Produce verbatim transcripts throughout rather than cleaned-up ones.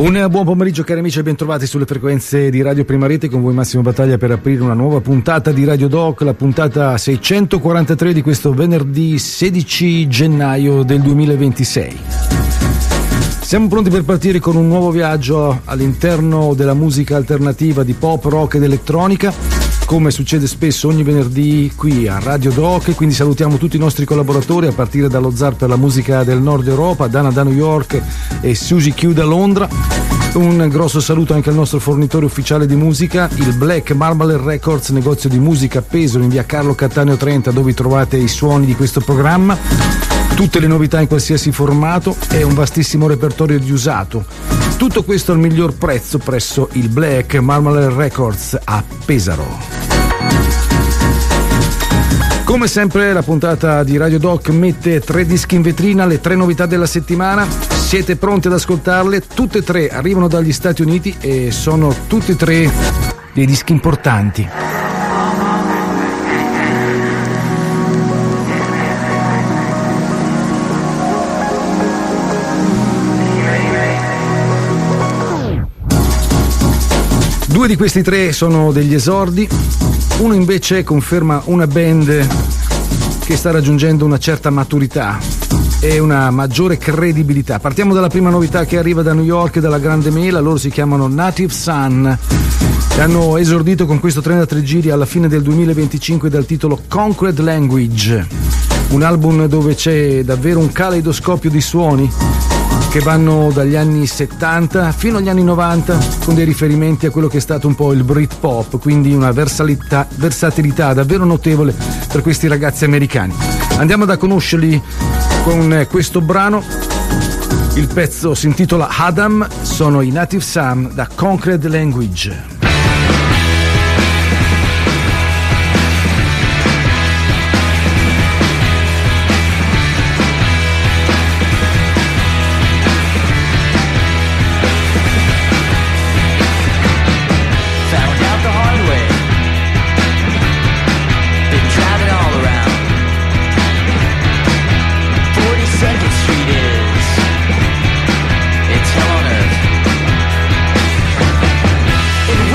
Un buon pomeriggio cari amici e bentrovati sulle frequenze di Radio Prima Rete, con voi Massimo Battaglia per aprire una nuova puntata di Radio Doc, la puntata seicentoquarantatré di questo venerdì sedici gennaio del duemilaventisei. Siamo pronti per partire con un nuovo viaggio all'interno della musica alternativa di pop, rock ed elettronica, come succede spesso ogni venerdì qui a Radio Doc, e quindi salutiamo tutti i nostri collaboratori a partire dallo zar per la musica del Nord Europa, Dana da New York e Suzy Q da Londra. Un grosso saluto anche al nostro fornitore ufficiale di musica, il Black Marble Records, negozio di musica a Pesaro in via Carlo Cattaneo trenta, dove trovate i suoni di questo programma, tutte le novità in qualsiasi formato e un vastissimo repertorio di usato. Tutto questo al miglior prezzo presso il Black Marble Records a Pesaro. Come sempre la puntata di Radio Doc mette tre dischi in vetrina, le tre novità della settimana. Siete pronti ad ascoltarle? Tutte e tre arrivano dagli Stati Uniti e sono tutti e tre dei dischi importanti. Due di questi tre sono degli esordi, uno invece conferma una band che sta raggiungendo una certa maturità e una maggiore credibilità. Partiamo dalla prima novità che arriva da New York, dalla Grande Mela. Loro si chiamano Native Son e hanno esordito con questo trentatré giri alla fine del duemilaventicinque dal titolo Concrete Language, un album dove c'è davvero un caleidoscopio di suoni che vanno dagli anni settanta fino agli anni novanta, con dei riferimenti a quello che è stato un po' il Britpop, quindi una versatilità, versatilità davvero notevole per questi ragazzi americani. Andiamo da conoscerli con questo brano. Il pezzo si intitola Adam, sono i Native Son da Concrete Language. It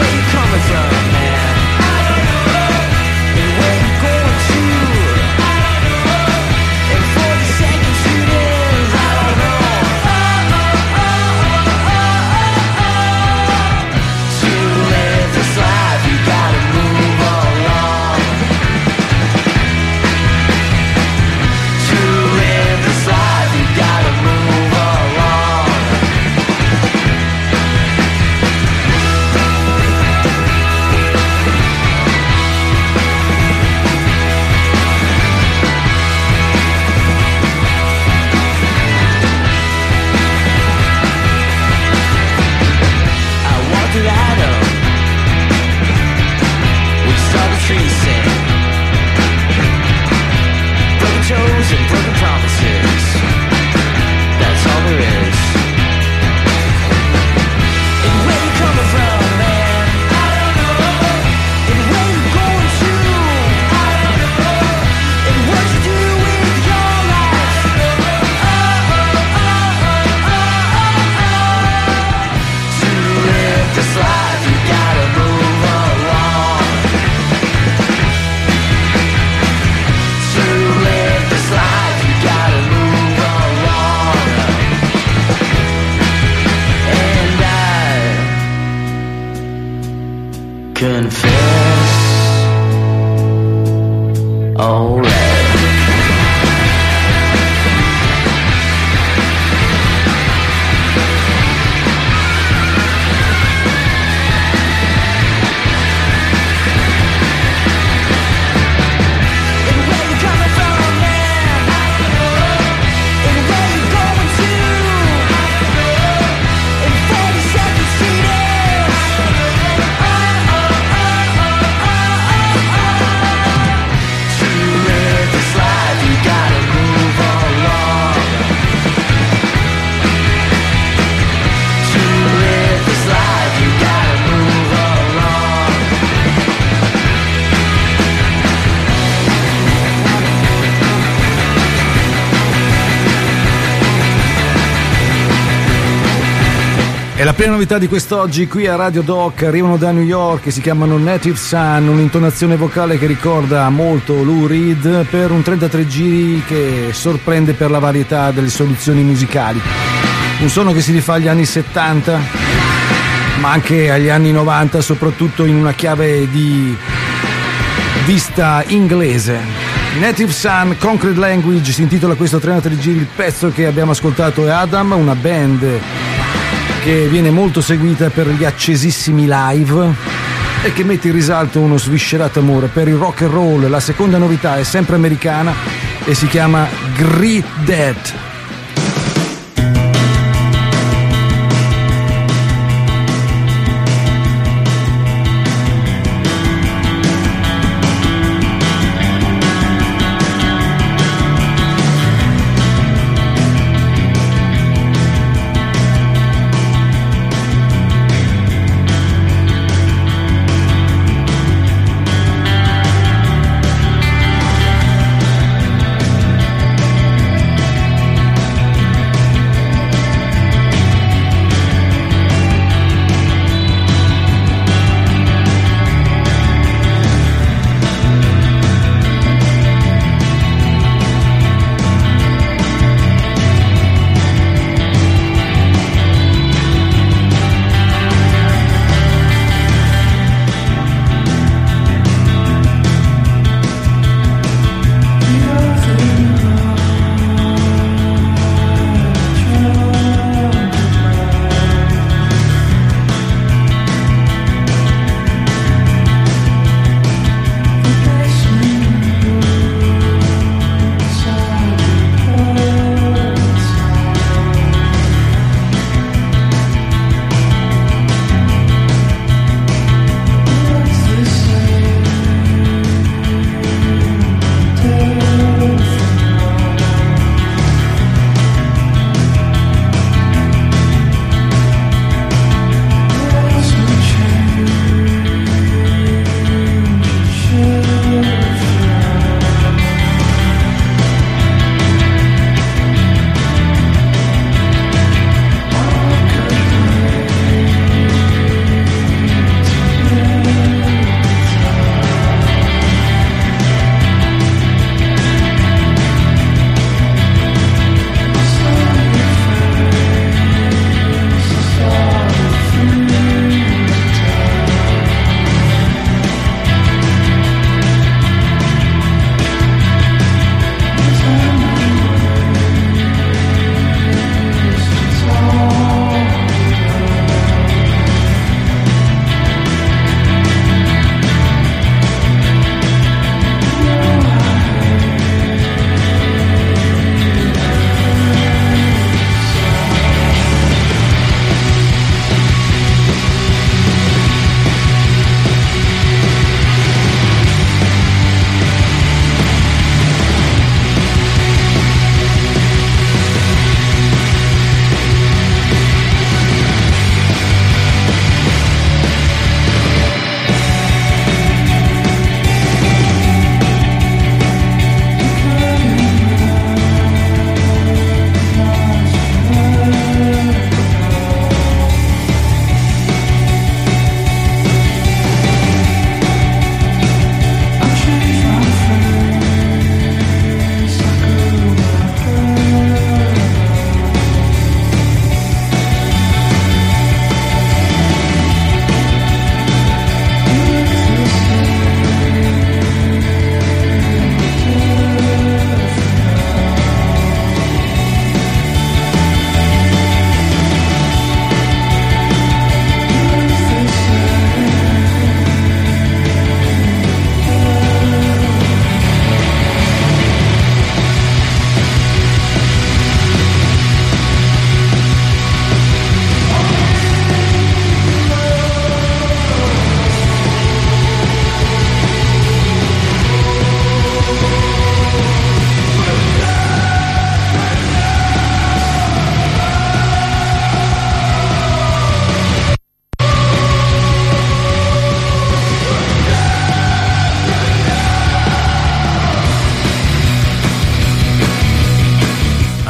E la prima novità di quest'oggi qui a Radio Doc, arrivano da New York e si chiamano Native Son, un'intonazione vocale che ricorda molto Lou Reed per un trentatré giri che sorprende per la varietà delle soluzioni musicali. Un suono che si rifà agli anni settanta, ma anche agli anni novanta, soprattutto in una chiave di vista inglese. Native Son, Concrete Language, si intitola questo trentatré giri. Il pezzo che abbiamo ascoltato è Adam, una band che viene molto seguita per gli accesissimi live e che mette in risalto uno sviscerato amore per il rock and roll. La seconda novità è sempre americana e si chiama Greet That.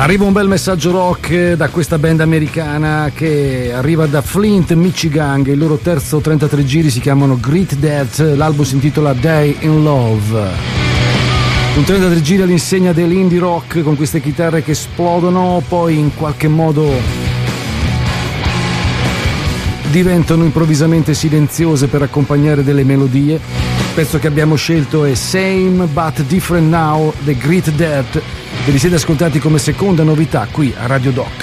Arriva un bel messaggio rock da questa band americana che arriva da Flint, Michigan. Il loro terzo trentatré giri si chiamano Great Death, l'album si intitola Day in Love. Un trentatré giri all'insegna dell'indie rock con queste chitarre che esplodono, poi in qualche modo diventano improvvisamente silenziose per accompagnare delle melodie. Il pezzo che abbiamo scelto è Same But Different Now, The Great Death. Ve li siete ascoltati come seconda novità qui a Radio Doc.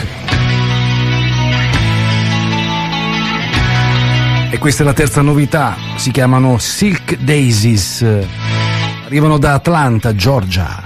E questa è la terza novità, si chiamano Silk Daisies, arrivano da Atlanta, Georgia.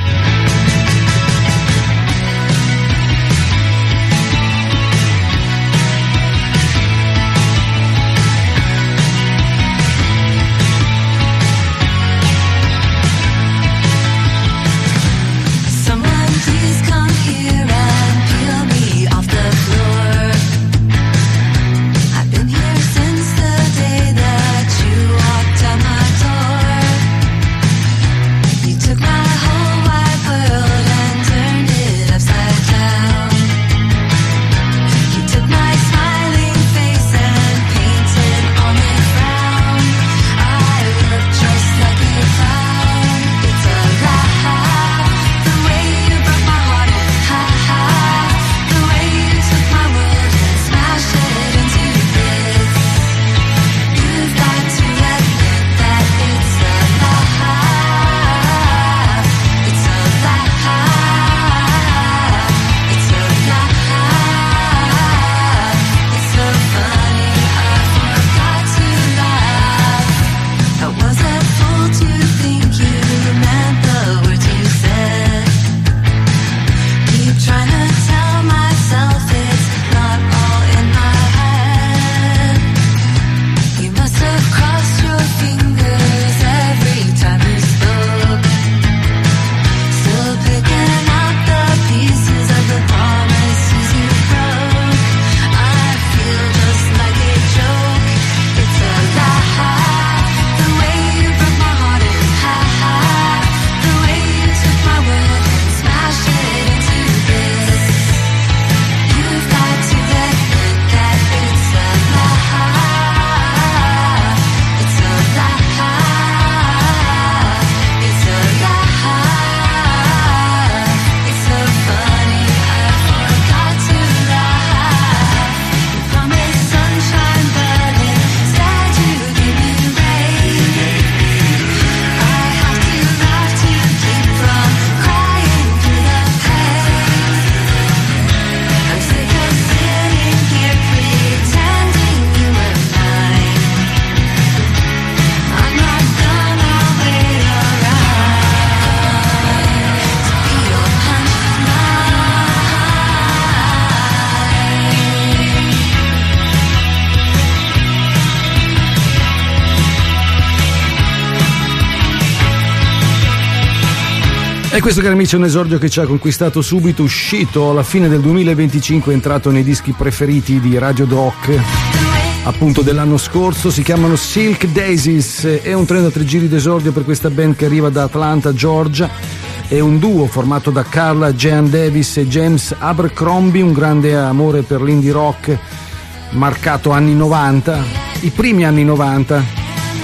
E questo, cari amici, è un esordio che ci ha conquistato subito, uscito alla fine del duemilaventicinque, è entrato nei dischi preferiti di Radio Doc appunto dell'anno scorso. Si chiamano Silk Daisies, è un trentatré giri d'esordio per questa band che arriva da Atlanta, Georgia. È un duo formato da Carla Jean Davis e James Abercrombie, un grande amore per l'indie rock marcato anni novanta, i primi anni novanta,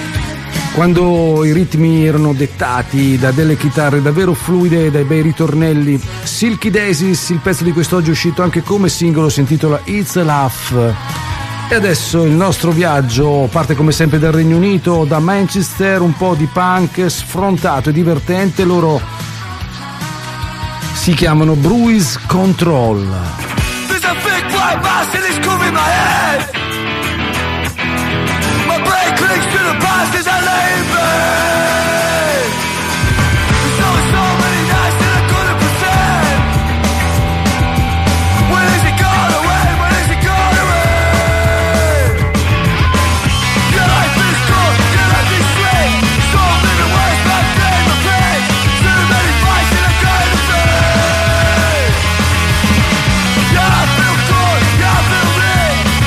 quando i ritmi erano dettati da delle chitarre davvero fluide e dai bei ritornelli. Silky Daisies, il pezzo di quest'oggi è uscito anche come singolo, si intitola It's a Laugh. E adesso il nostro viaggio parte come sempre dal Regno Unito, da Manchester, un po' di punk sfrontato e divertente. Loro si chiamano Bruise Control. There's a big white mass and it's covering my head. My brain clings to the past as I lay in bed. There's always so many nights that I couldn't pretend. When is it gone away? When is it gone away? Your life is good, your life is sweet. So I'm living worse back there in my place. Too many fights in a kind of face. Yeah, I feel good, yeah, I feel rich.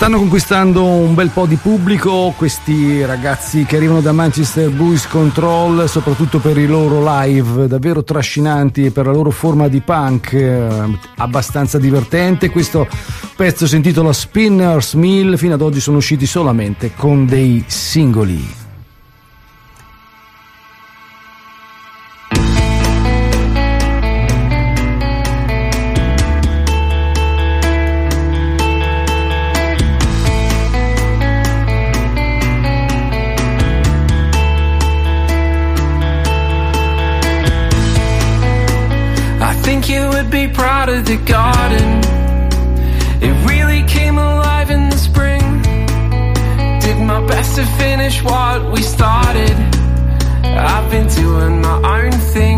Stanno conquistando un bel po' di pubblico questi ragazzi che arrivano da Manchester, Bruise Control, soprattutto per i loro live davvero trascinanti e per la loro forma di punk eh, abbastanza divertente. Questo pezzo si intitola Spinner's Mill, fino ad oggi sono usciti solamente con dei singoli. Proud of the garden, it really came alive in the spring. Did my best to finish what we started. I've been doing my own thing.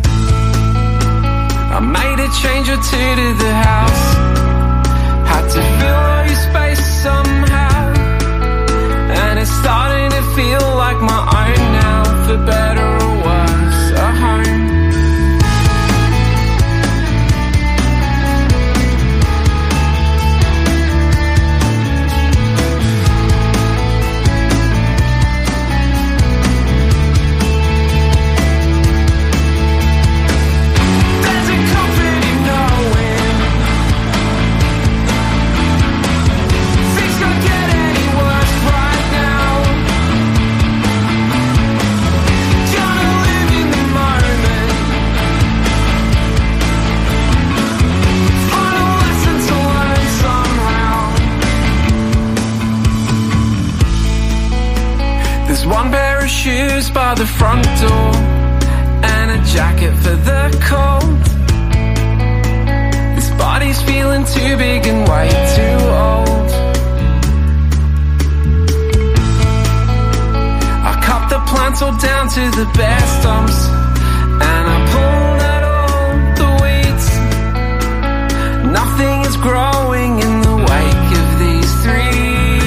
I made a change or two to the house. Had to fill every space somehow, and it's starting to feel like my own now, for better or worse, a home. Shoes by the front door and a jacket for the cold. This body's feeling too big and way too old. I cut the plants all down to the bare stumps, and I pulled out all the weeds. Nothing is growing in the wake of these three.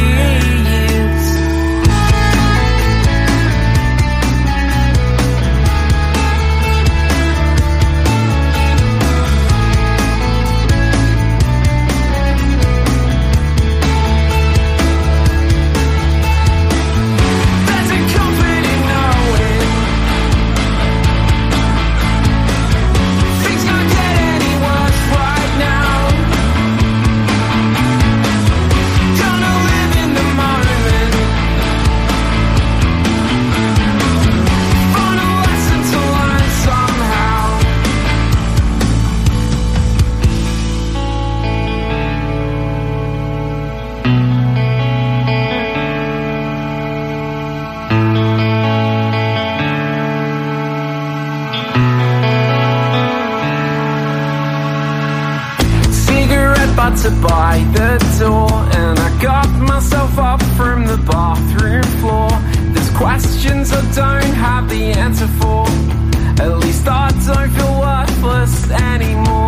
To by the door, and I got myself up from the bathroom floor. There's questions I don't have the answer for. At least I don't feel worthless anymore.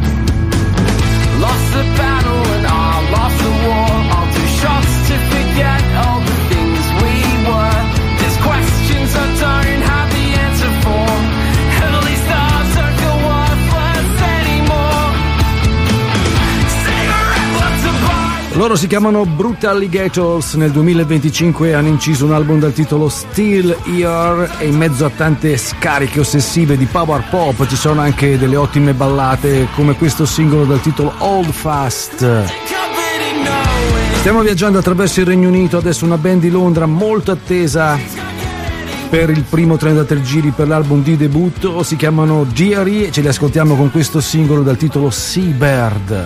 Lost the battle and I lost the war. I'll do shots to forget all the things we were. There's questions I don't have the answer for. At least I don't feel worthless anymore. Loro si chiamano Brutal Alligators, nel duemilaventicinque hanno inciso un album dal titolo Still Here e in mezzo a tante scariche ossessive di power pop ci sono anche delle ottime ballate come questo singolo dal titolo Hold Fast. Stiamo viaggiando attraverso il Regno Unito, adesso una band di Londra molto attesa per il primo trentatré giri per l'album di debutto, si chiamano Diary e ce li ascoltiamo con questo singolo dal titolo Seabird.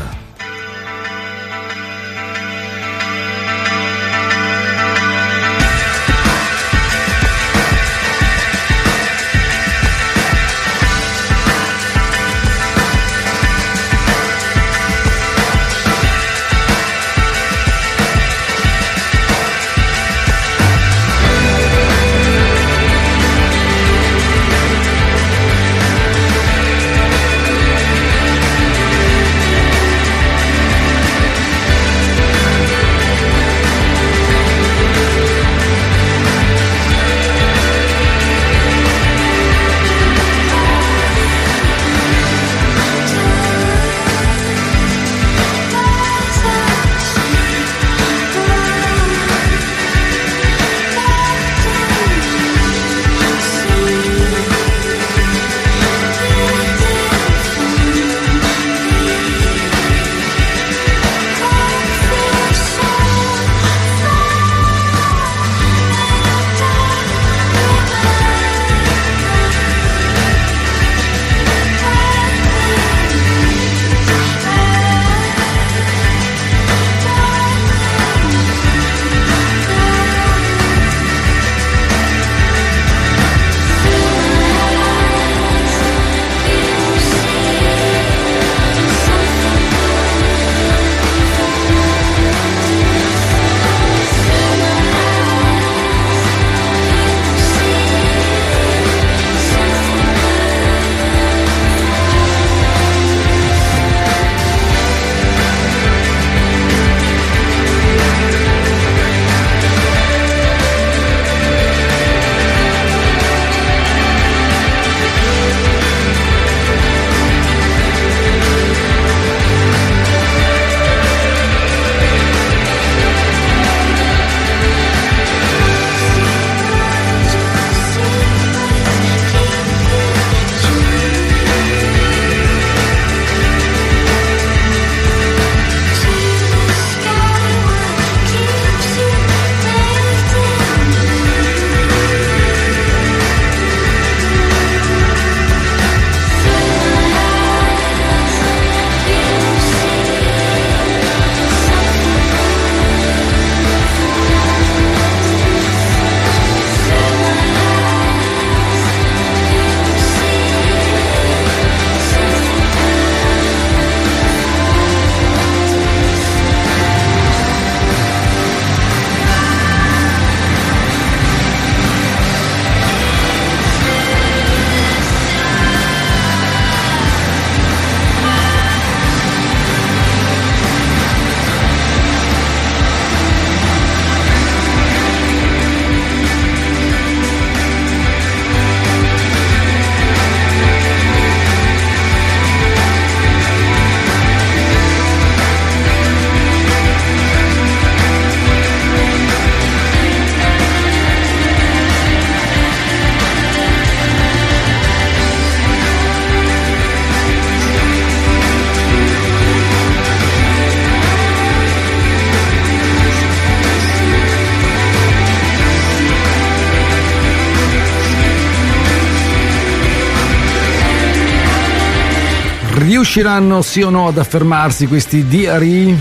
Riusciranno sì o no ad affermarsi questi D R E?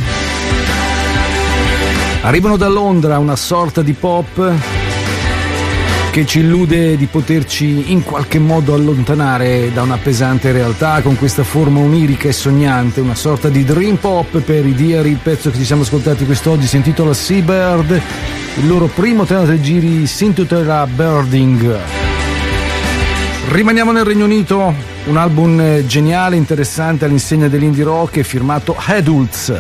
Arrivano da Londra, una sorta di pop che ci illude di poterci in qualche modo allontanare da una pesante realtà con questa forma onirica e sognante, una sorta di dream pop per i D R E. Il pezzo che ci siamo ascoltati quest'oggi si intitola Seabird, il loro primo trentatré giri si intitolerà Birding. Rimaniamo nel Regno Unito, un album geniale, interessante all'insegna dell'indie rock, è firmato Adults.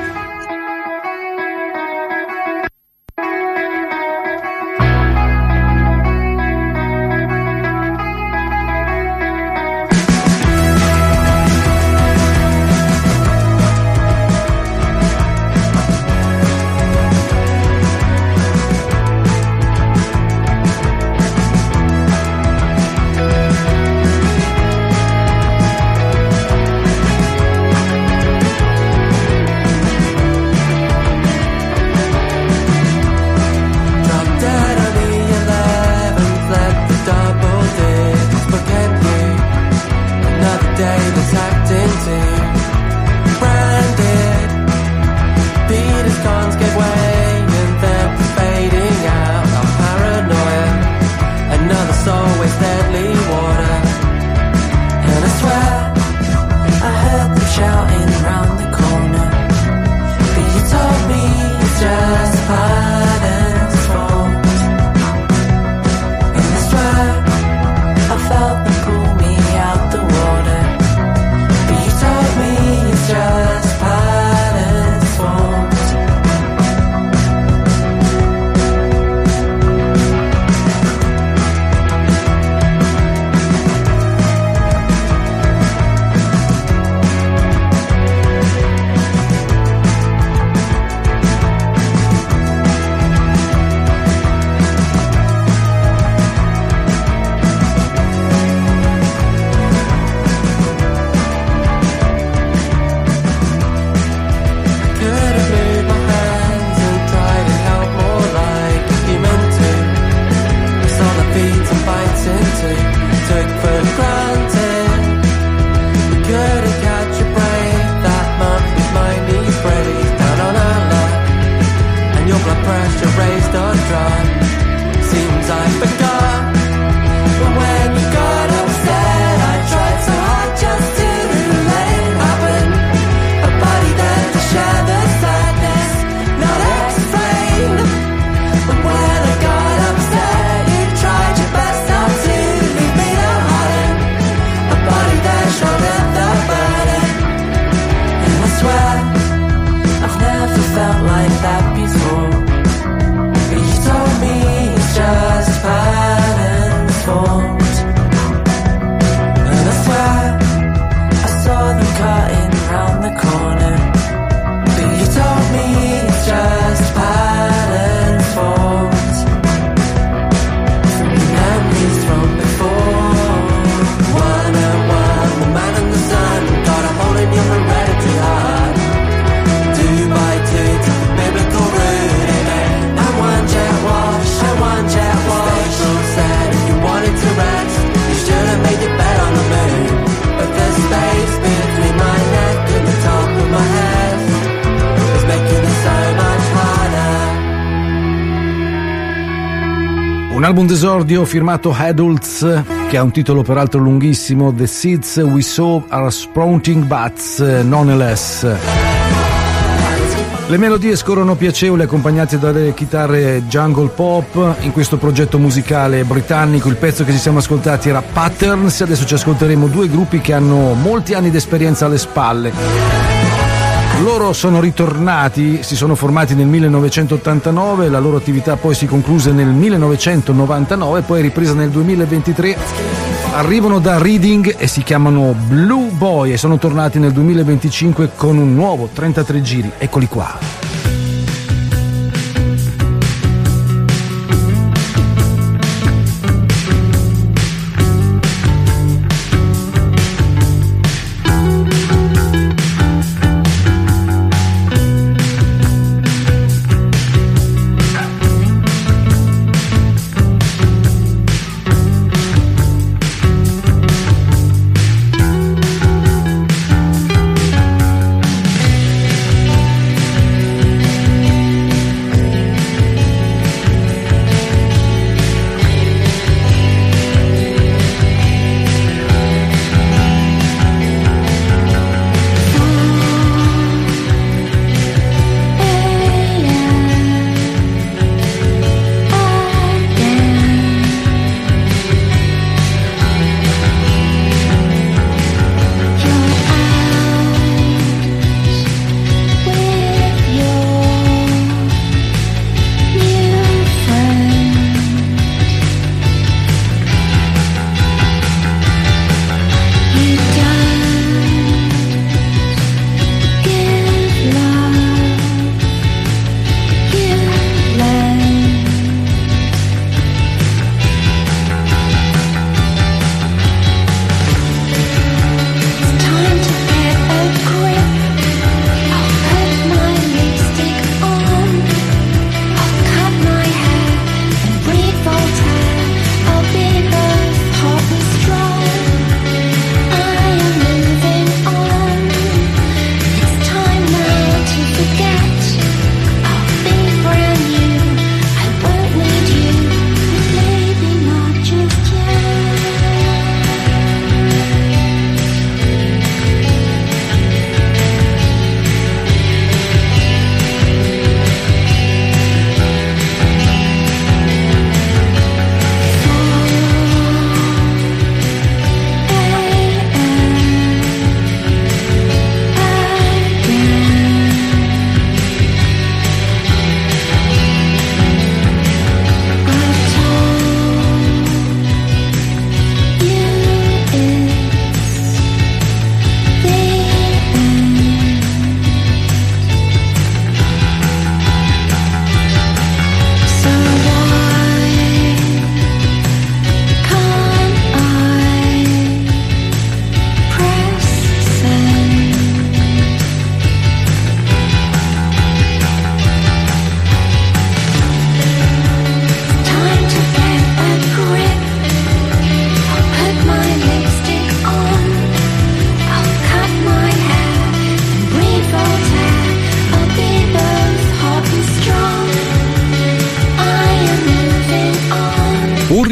Un album d'esordio firmato Adults, che ha un titolo peraltro lunghissimo, The Seeds We Sow Are Sprouting Buds Nonetheless. Le melodie scorrono piacevoli, accompagnate dalle chitarre jungle pop in questo progetto musicale britannico. Il pezzo che ci siamo ascoltati era Patterns. Adesso ci ascolteremo due gruppi che hanno molti anni di esperienza alle spalle. Loro sono ritornati, si sono formati nel millenovecentottantanove, la loro attività poi si concluse nel millenovecentonovantanove, poi è ripresa nel duemilaventitré. Arrivano da Reading e si chiamano Blue Boy e sono tornati nel duemilaventicinque con un nuovo trentatré giri. Eccoli qua.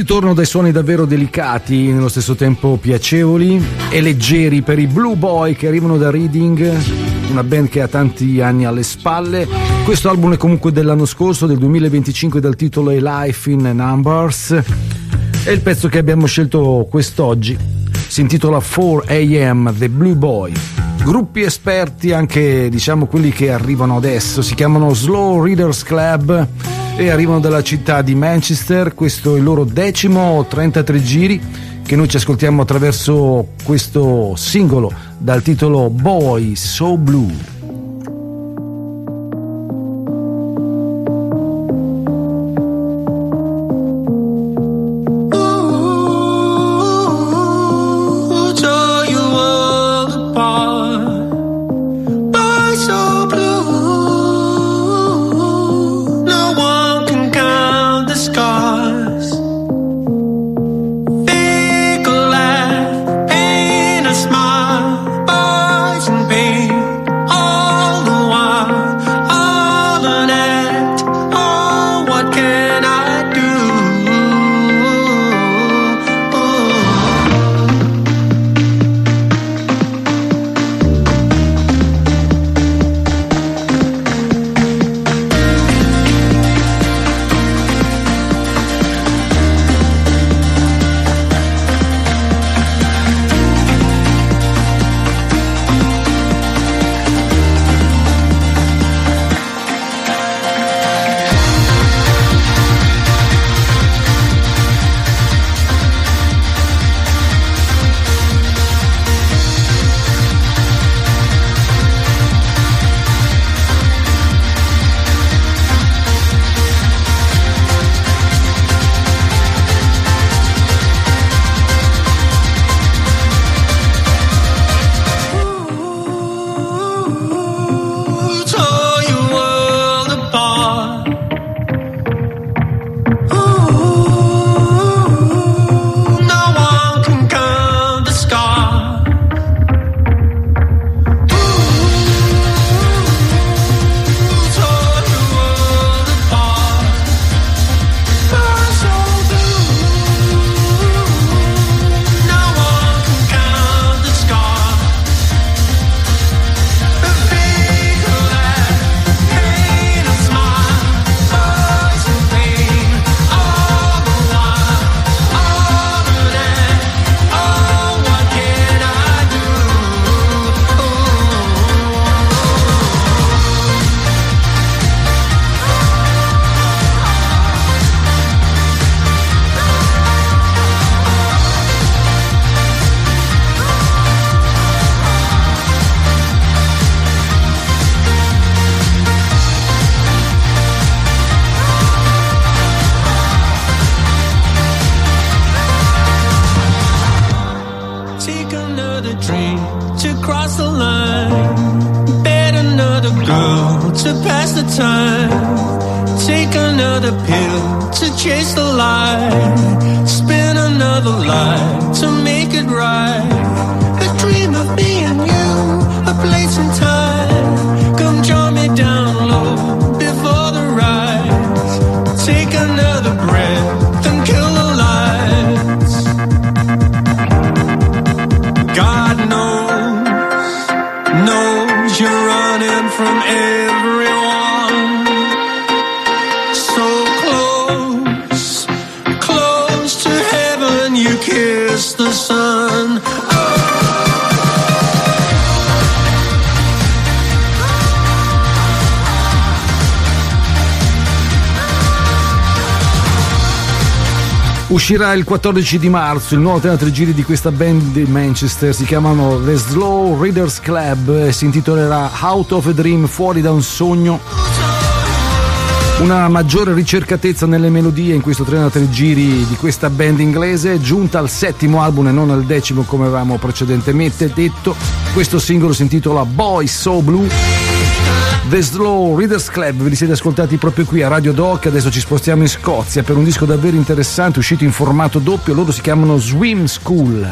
ritorno dai suoni davvero delicati, nello stesso tempo piacevoli e leggeri per i Blue Boy che arrivano da Reading, una band che ha tanti anni alle spalle. Questo album è comunque dell'anno scorso, del duemilaventicinque, dal titolo A Life in Numbers, e il pezzo che abbiamo scelto quest'oggi si intitola four a.m. The Blue Boy. Gruppi esperti, anche diciamo quelli che arrivano adesso, si chiamano Slow Readers Club e arrivano dalla città di Manchester. Questo è il loro decimo trentatré giri che noi ci ascoltiamo attraverso questo singolo dal titolo Boy So Blue. Uscirà il quattordici di marzo il nuovo trentatré giri di questa band di Manchester, si chiamano The Slow Readers Club e si intitolerà Out of a Dream, fuori da un sogno. Una maggiore ricercatezza nelle melodie in questo trentatré giri di questa band inglese, giunta al settimo album e non al decimo come avevamo precedentemente detto. Questo singolo si intitola Boy So Blue. The Slow Readers Club, ve li siete ascoltati proprio qui a Radio Doc. Adesso ci spostiamo in Scozia per un disco davvero interessante uscito in formato doppio. Loro si chiamano Swim School.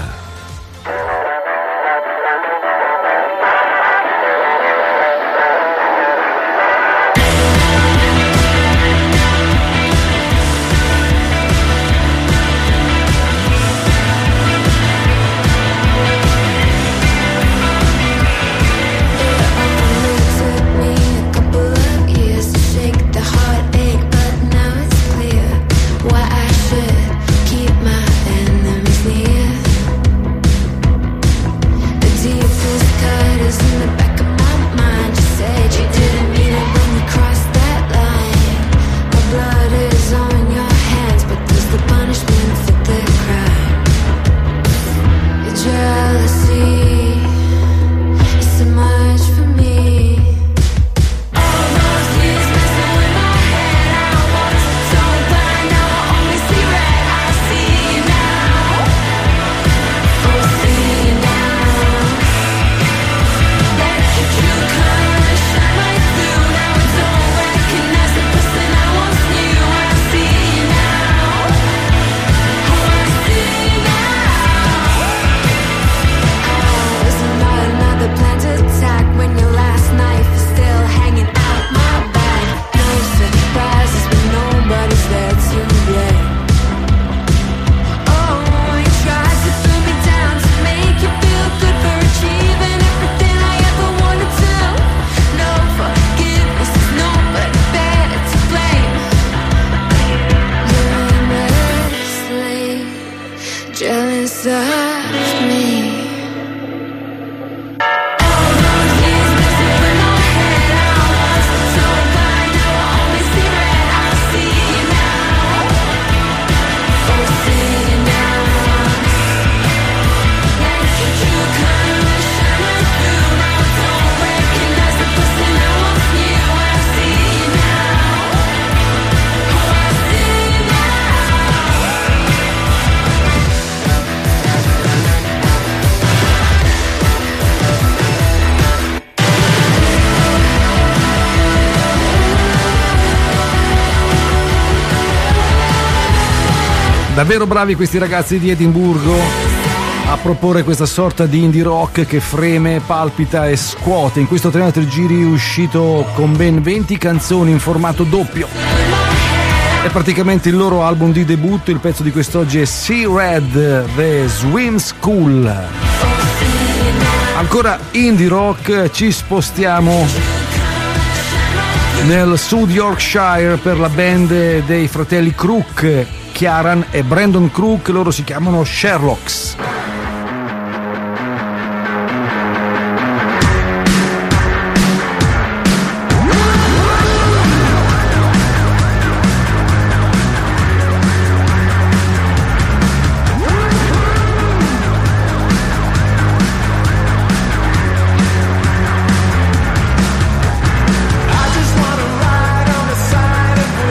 Davvero bravi questi ragazzi di Edimburgo a proporre questa sorta di indie rock che freme, palpita e scuote. In questo trentatré giri uscito con ben venti canzoni in formato doppio. È praticamente il loro album di debutto. Il pezzo di quest'oggi è Sea Red, The Swim School. Ancora indie rock, ci spostiamo nel Sud Yorkshire per la band dei fratelli Crook, Kieran e Brandon Crook. Loro si chiamano Sherlocks.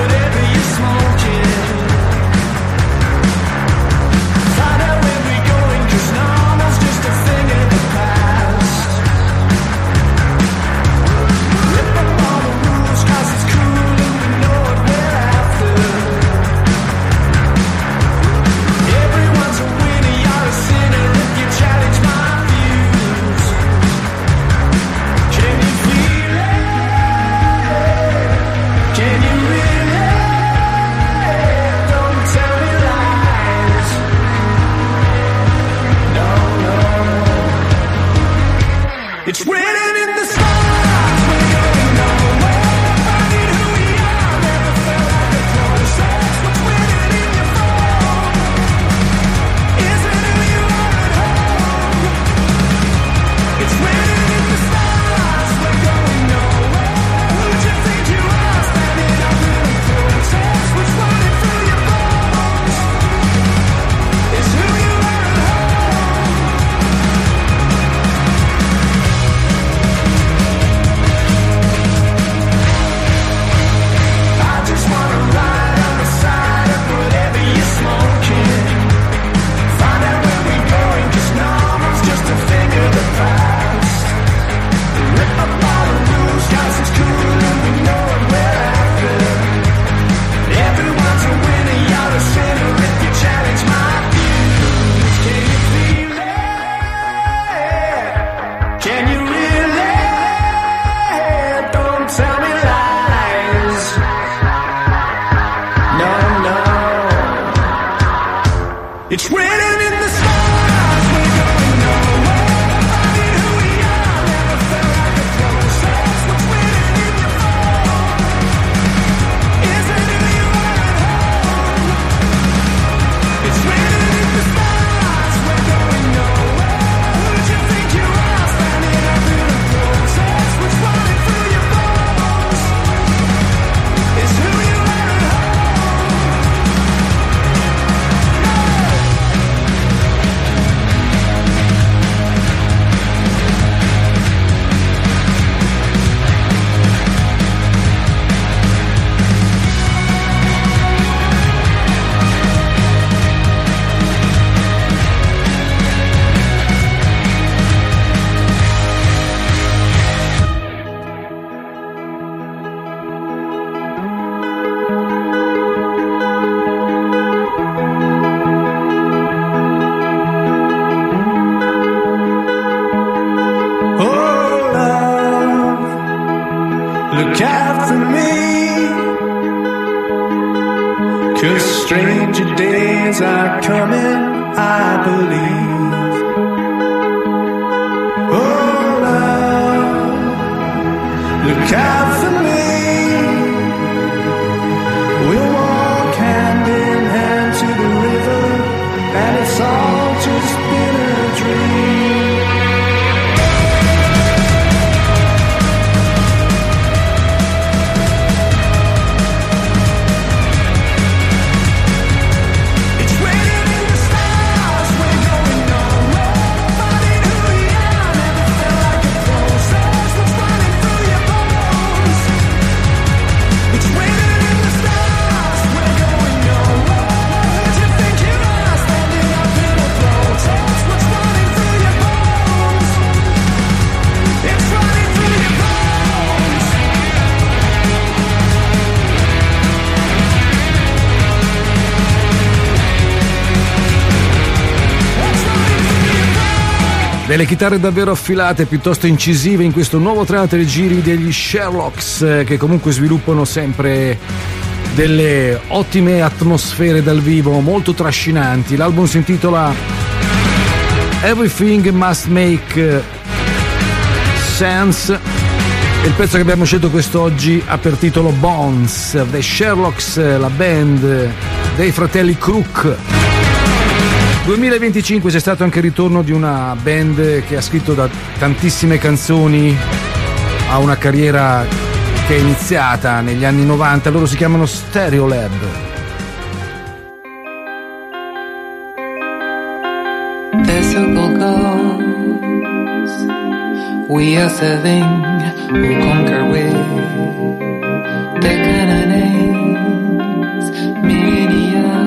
Going 'Cause stranger days are coming, I believe. Oh, love, look out for me. We'll walk hand in hand to the river, and it's all just been a dream. Delle chitarre davvero affilate, piuttosto incisive in questo nuovo tratto dei giri degli Sherlocks, eh, che comunque sviluppano sempre delle ottime atmosfere dal vivo, molto trascinanti. L'album si intitola Everything Must Make Sense. Il pezzo che abbiamo scelto quest'oggi ha per titolo Bones, The Sherlocks, la band dei fratelli Crook. duemilaventicinque c'è stato anche il ritorno di una band che ha scritto da tantissime canzoni, ha una carriera che è iniziata negli anni novanta, loro si chiamano Stereolab. The circle goes, we are serving, we conquer with the cannons, millennia.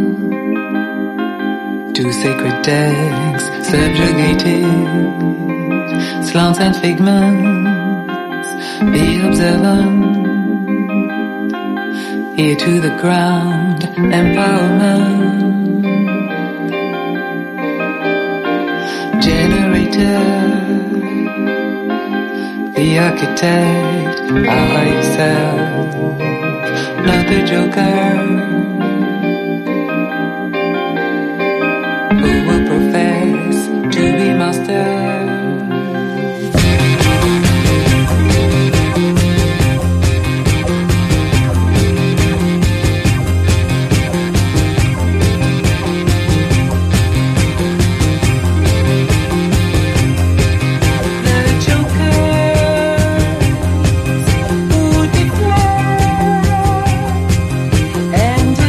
Two sacred decks, subjugated, slants and figments, be observant, here to the ground, empowerment, generator, the architect, are yourself, not the joker. Who will profess to be master? And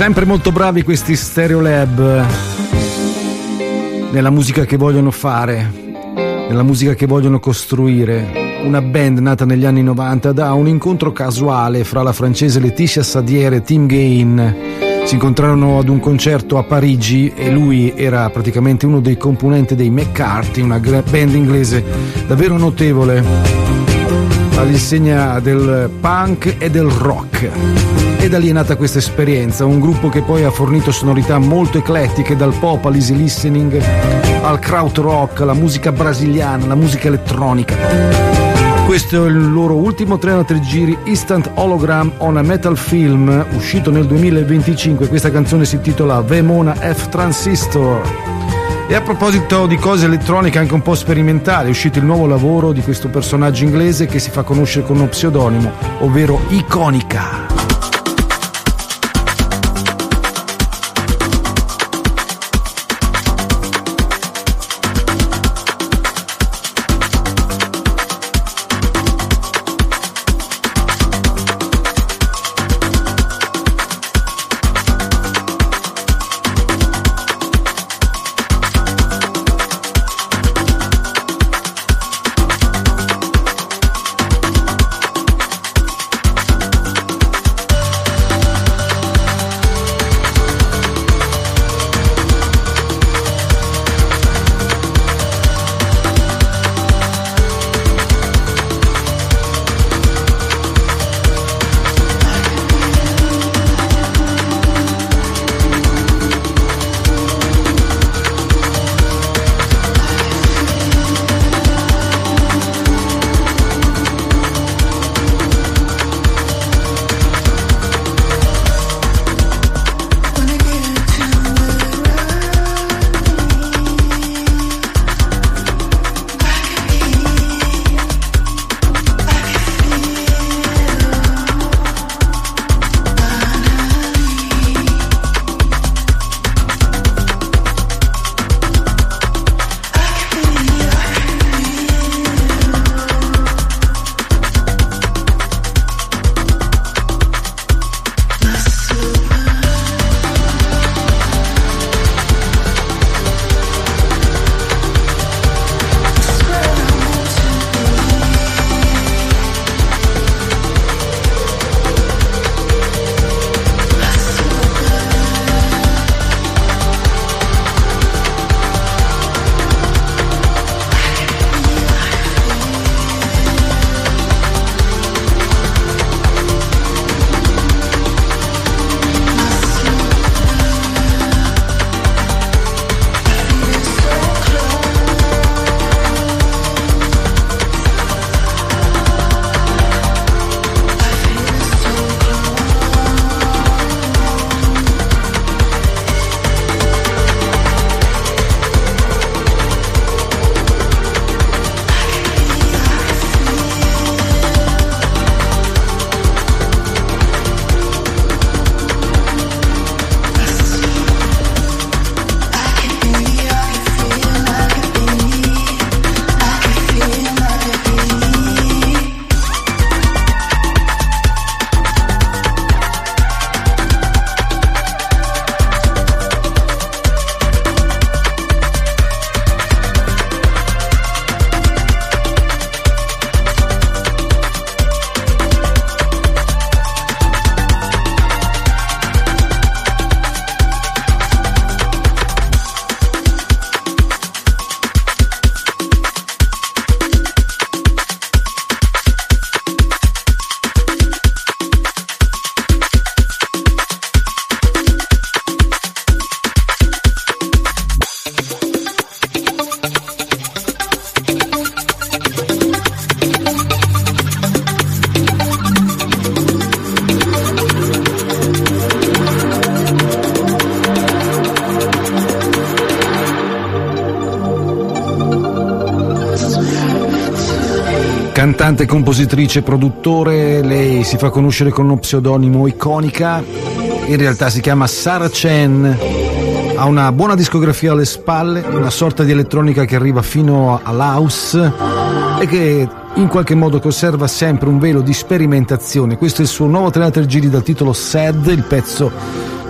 Sempre molto bravi questi Stereolab nella musica che vogliono fare, nella musica che vogliono costruire. Una band nata negli anni novanta da un incontro casuale fra la francese Laetitia Sadier e Tim Gain. Si incontrarono ad un concerto a Parigi e lui era praticamente uno dei componenti dei McCarthy, una band inglese davvero notevole all'insegna del punk e del rock. E da lì è nata questa esperienza, un gruppo che poi ha fornito sonorità molto eclettiche, dal pop all'easy listening al krautrock, alla musica brasiliana, alla musica elettronica. Questo è il loro ultimo trentatré giri, Instant Hologram on a Metal Film, uscito nel duemilaventicinque. Questa canzone si intitola Vemona F Transistor. E a proposito di cose elettroniche anche un po' sperimentali, è uscito il nuovo lavoro di questo personaggio inglese che si fa conoscere con uno pseudonimo, ovvero Iconica. Cantante, compositrice, produttore, lei si fa conoscere con uno pseudonimo Iconica, in realtà si chiama Sarah Chen, ha una buona discografia alle spalle, una sorta di elettronica che arriva fino all'house e che in qualche modo conserva sempre un velo di sperimentazione. Questo è il suo nuovo trentatré giri dal titolo Sad, il pezzo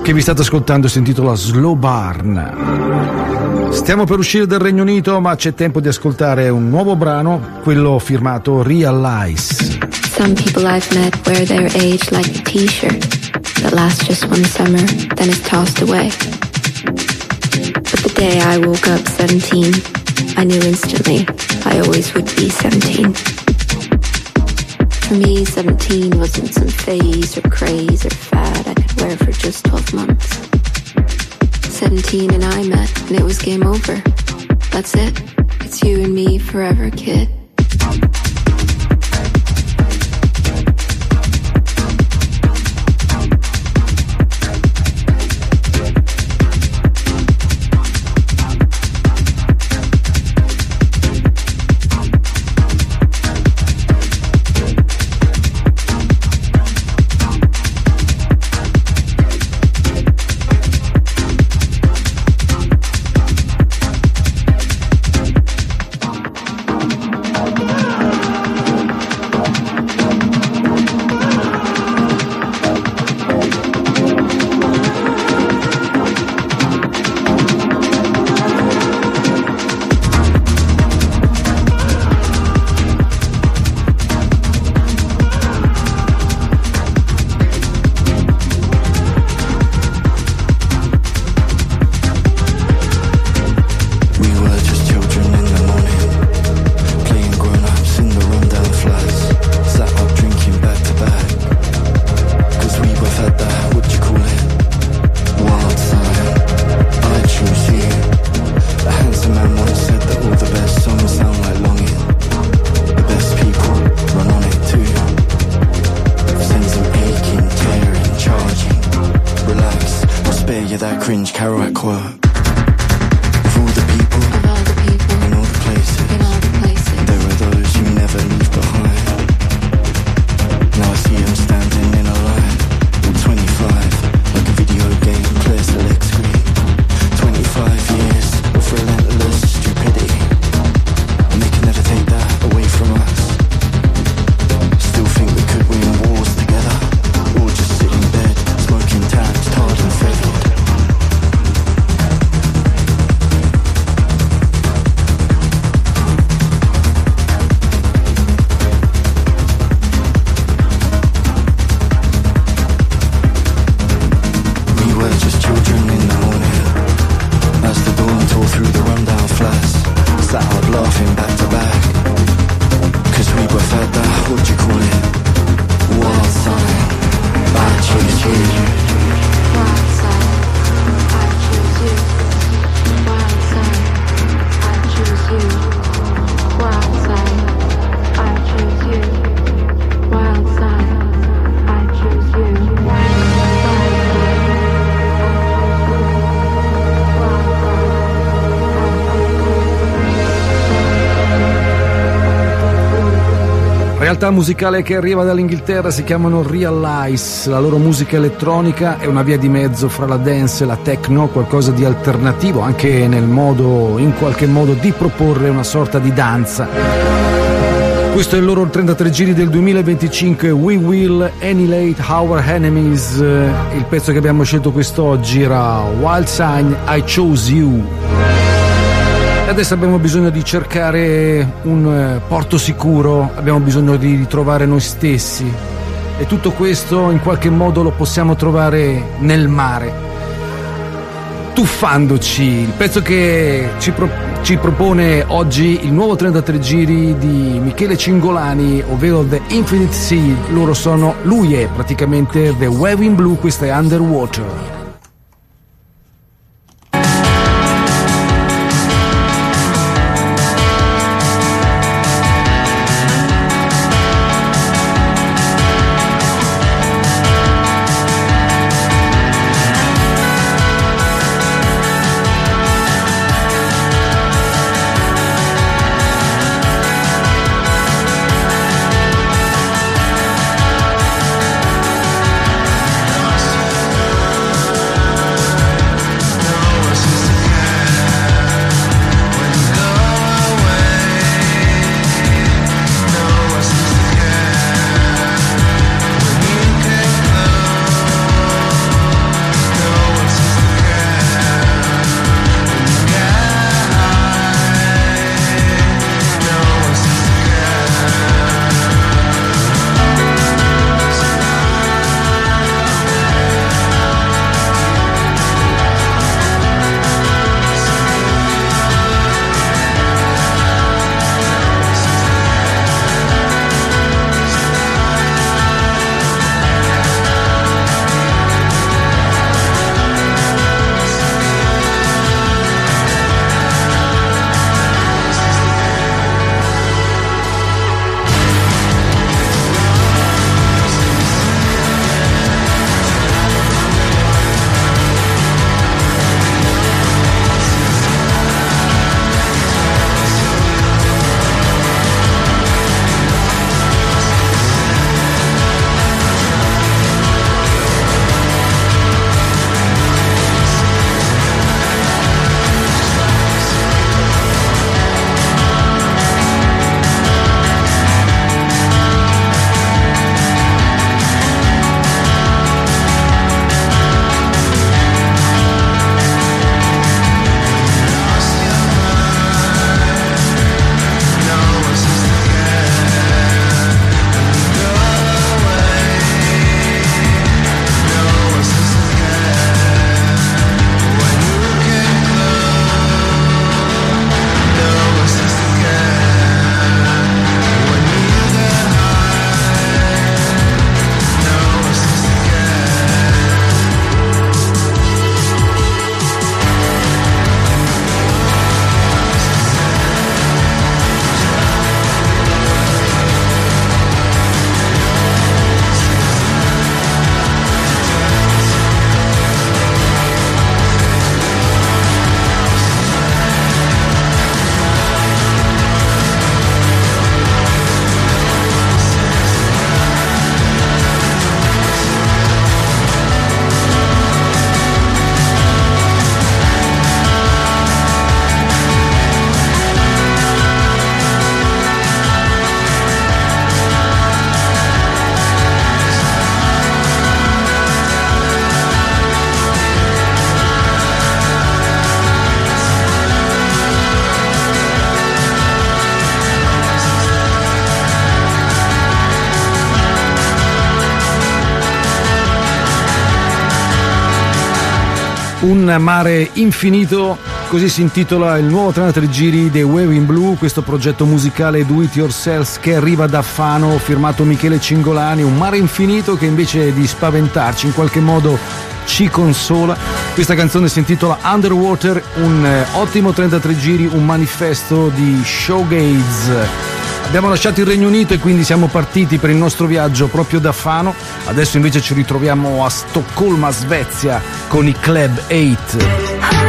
che vi state ascoltando si intitola Slow Barn. Stiamo per uscire dal Regno Unito, ma c'è tempo di ascoltare un nuovo brano, quello firmato Realize. Some people I've met wear their age like a t-shirt that lasts just one summer, then is tossed away. But the day I woke up seventeen, I knew instantly I always would be seventeen. For me, seventeen wasn't some phase or craze or fad I could wear for just twelve months. seventeen and I met, and it was game over. That's it. It's you and me forever, kid. Realtà musicale che arriva dall'Inghilterra, si chiamano Realize. La loro musica elettronica è una via di mezzo fra la dance e la techno, qualcosa di alternativo anche nel modo, in qualche modo, di proporre una sorta di danza. Questo è il loro trentatré giri del duemilaventicinque, We Will Annihilate Our Enemies. Il pezzo che abbiamo scelto quest'oggi era Wild Sign, I Chose You. Adesso abbiamo bisogno di cercare un porto sicuro, abbiamo bisogno di ritrovare noi stessi e tutto questo in qualche modo lo possiamo trovare nel mare, tuffandoci. Il pezzo che ci, pro- ci propone oggi il nuovo trentatré giri di Michele Cingolani, ovvero The Infinite Sea. Loro sono, lui è praticamente The Waving Blue, questa è Underwater. Us. Un mare infinito, così si intitola il nuovo trentatré giri dei Waving Blue, questo progetto musicale do it yourself che arriva da Fano, firmato Michele Cingolani. Un mare infinito che invece di spaventarci in qualche modo ci consola. Questa canzone si intitola Underwater, un eh, ottimo trentatré giri, un manifesto di shoegaze. Abbiamo lasciato il Regno Unito e quindi siamo partiti per il nostro viaggio proprio da Fano. Adesso invece ci ritroviamo a Stoccolma, Svezia, con i Club otto.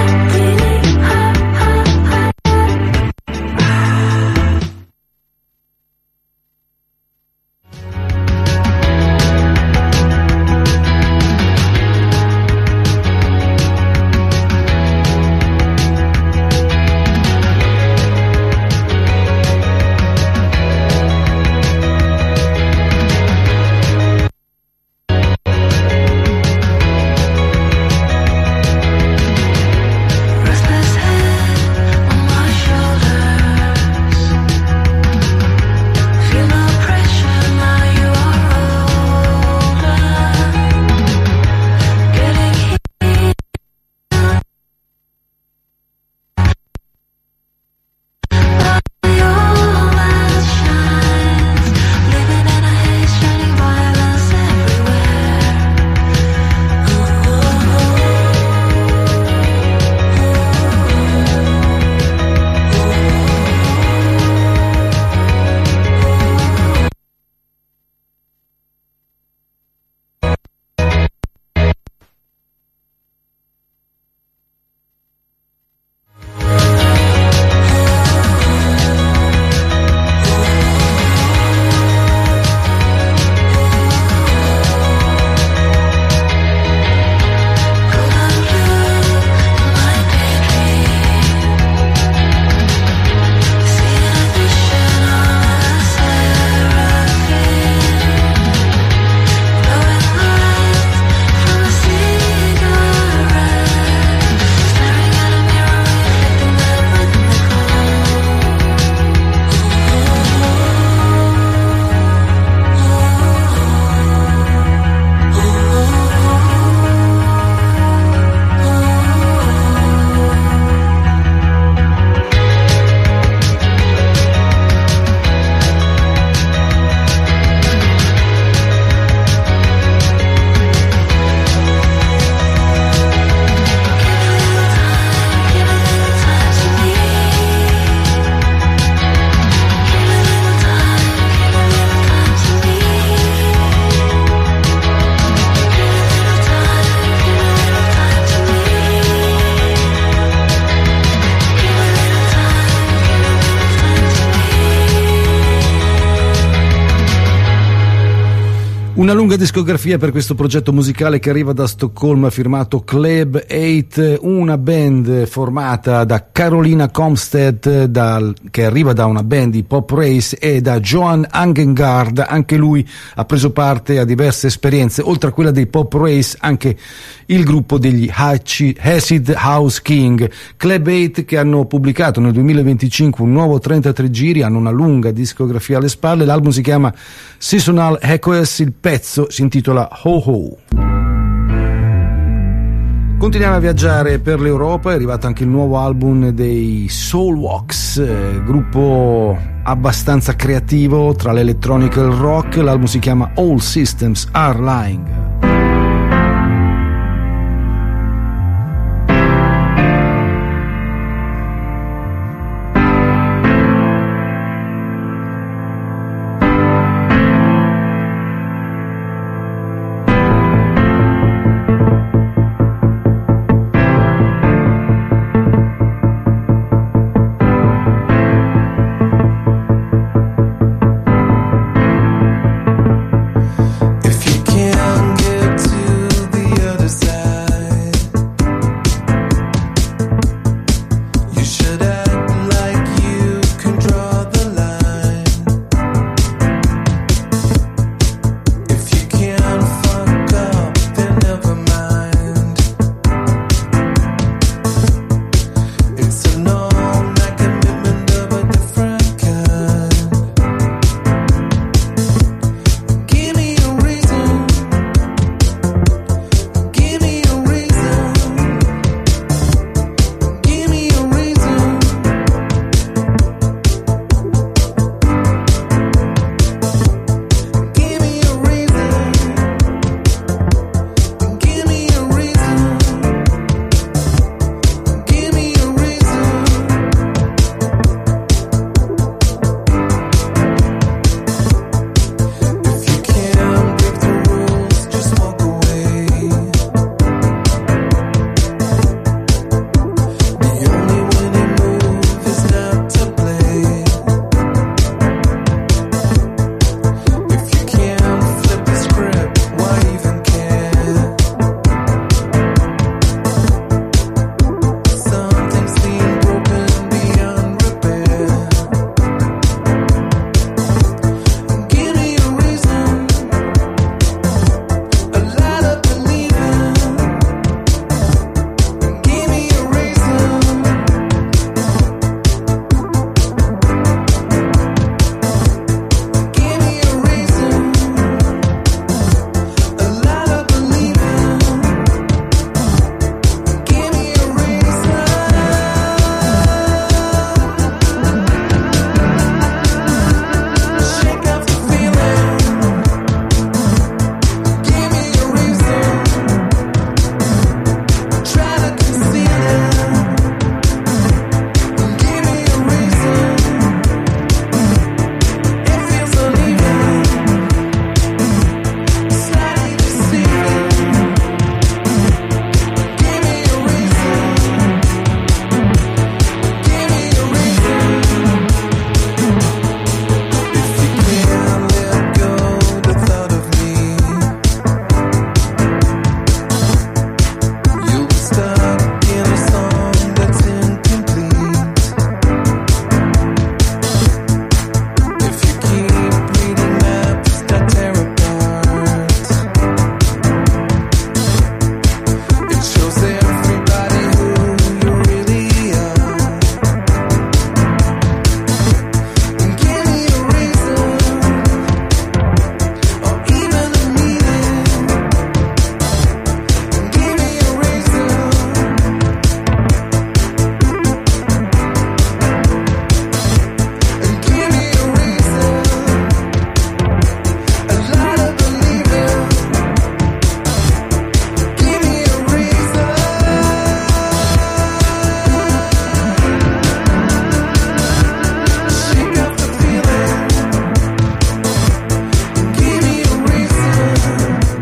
Una lunga discografia per questo progetto musicale che arriva da Stoccolma, firmato Club otto, una band formata da Carolina Comstedt, dal, che arriva da una band di Pop Race, e da Johan Angengard. Anche lui ha preso parte a diverse esperienze, oltre a quella dei Pop Race anche il gruppo degli Acid House King. Club otto, che hanno pubblicato nel duemilaventicinque un nuovo trentatré giri, hanno una lunga discografia alle spalle. L'album si chiama Seasonal Echoes, il pezzo si intitola Ho Ho. Continuiamo a viaggiare per l'Europa, è arrivato anche il nuovo album dei Soulwax, eh, gruppo abbastanza creativo tra l'elettronica e il rock. L'album si chiama All Systems Are Lying. If you can get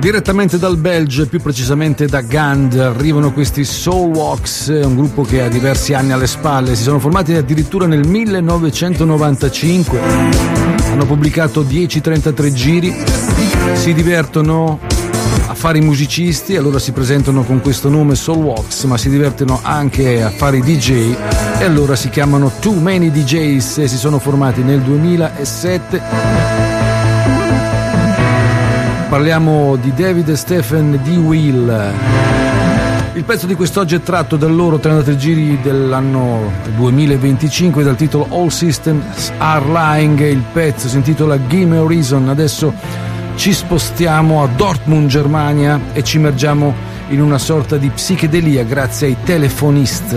Direttamente dal Belgio, più precisamente da Gand, arrivano questi Soulwax, un gruppo che ha diversi anni alle spalle, si sono formati addirittura nel millenovecentonovantacinque, hanno pubblicato dieci trentatré giri, si divertono a fare i musicisti, allora si presentano con questo nome Soulwax, ma si divertono anche a fare i D J e allora si chiamano Too Many D Js e si sono formati nel duemilasette. Parliamo di David e Stephen D. Will. Il pezzo di quest'oggi è tratto dal loro trentatré giri dell'anno duemilaventicinque dal titolo All Systems Are Lying. Il pezzo si intitola Give Me a Reason. Adesso ci spostiamo a Dortmund, Germania e ci immergiamo in una sorta di psichedelia grazie ai Telefonist.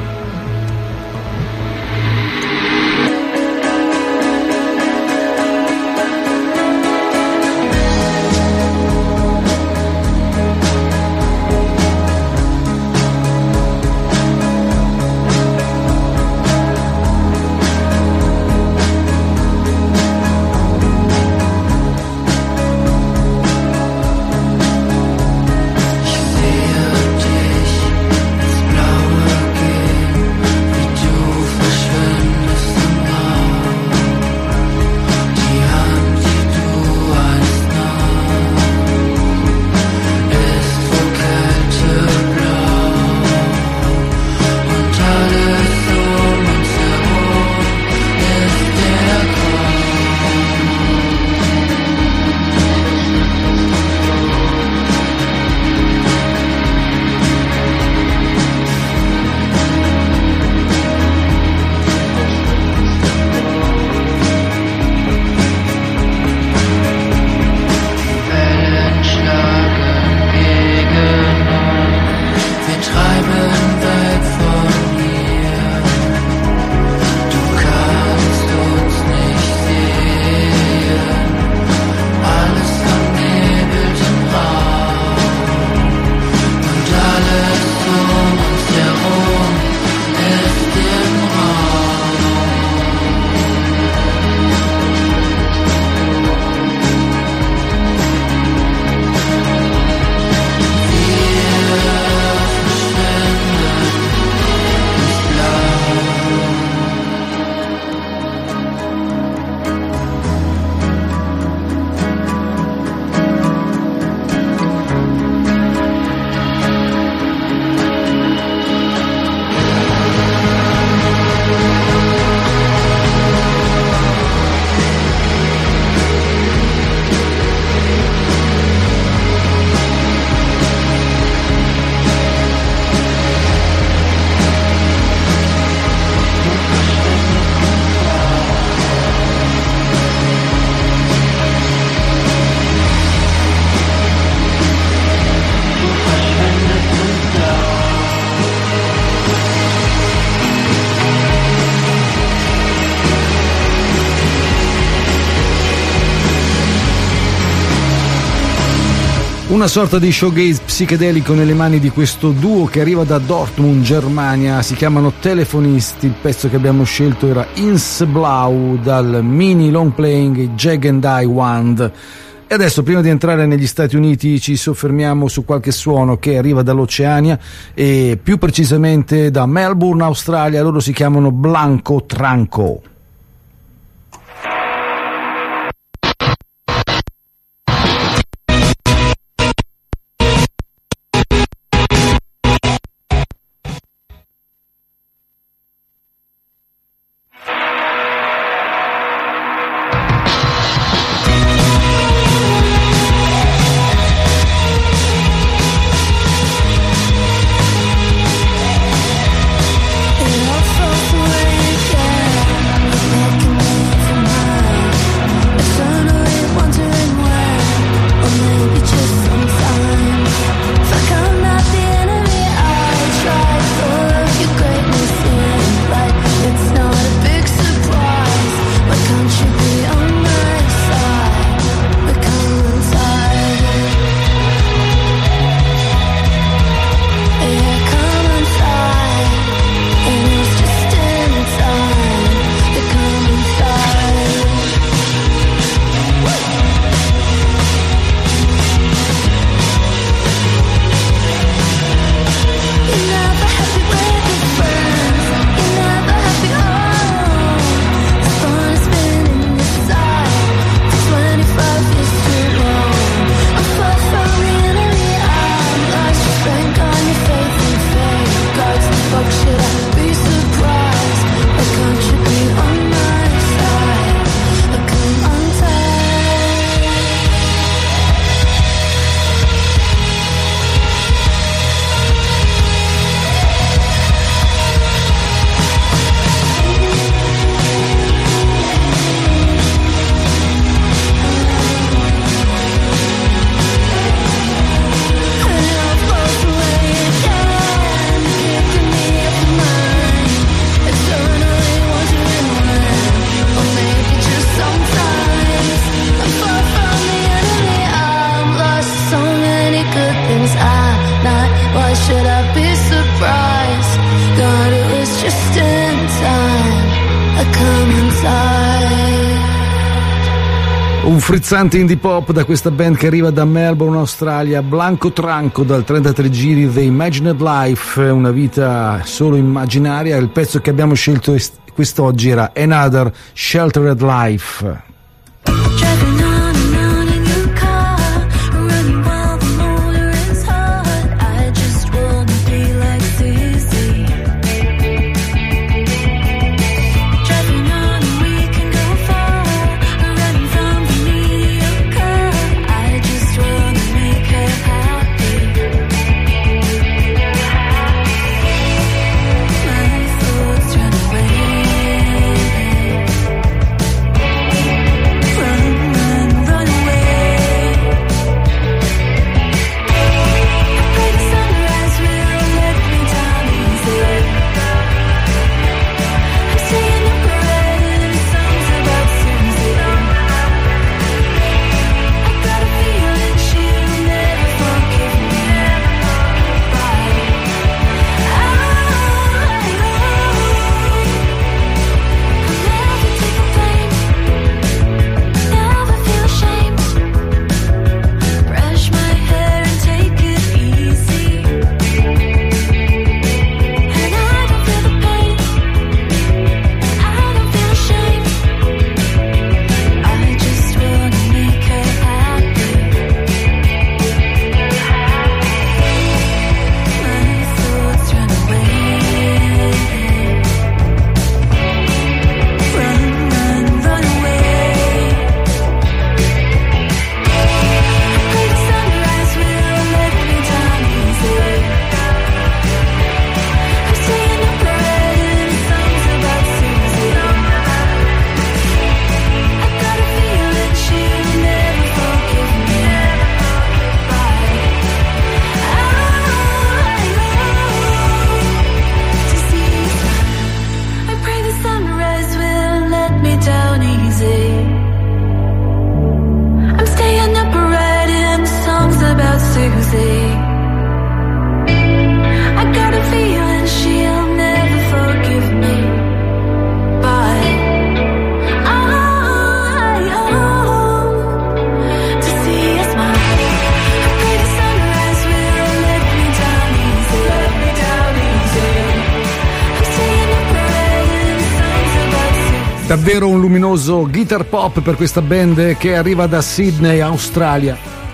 Una sorta di showgaze psichedelico nelle mani di questo duo che arriva da Dortmund, Germania, si chiamano Telefonisti. Il pezzo che abbiamo scelto era Ins Blau dal mini long playing Jag and I Wand. E adesso, prima di entrare negli Stati Uniti, ci soffermiamo su qualche suono che arriva dall'Oceania e più precisamente da Melbourne, Australia. Loro si chiamano Blanco Tranco. It all felt the way again. Un frizzante indie pop da questa band che arriva da Melbourne, Australia. Blanco Tranco dal trentatré giri The Imagined Life, una vita solo immaginaria. Il pezzo che abbiamo scelto quest'oggi era Another Sheltered Life. Davvero un luminoso guitar pop per questa band che arriva da Sydney, Australia.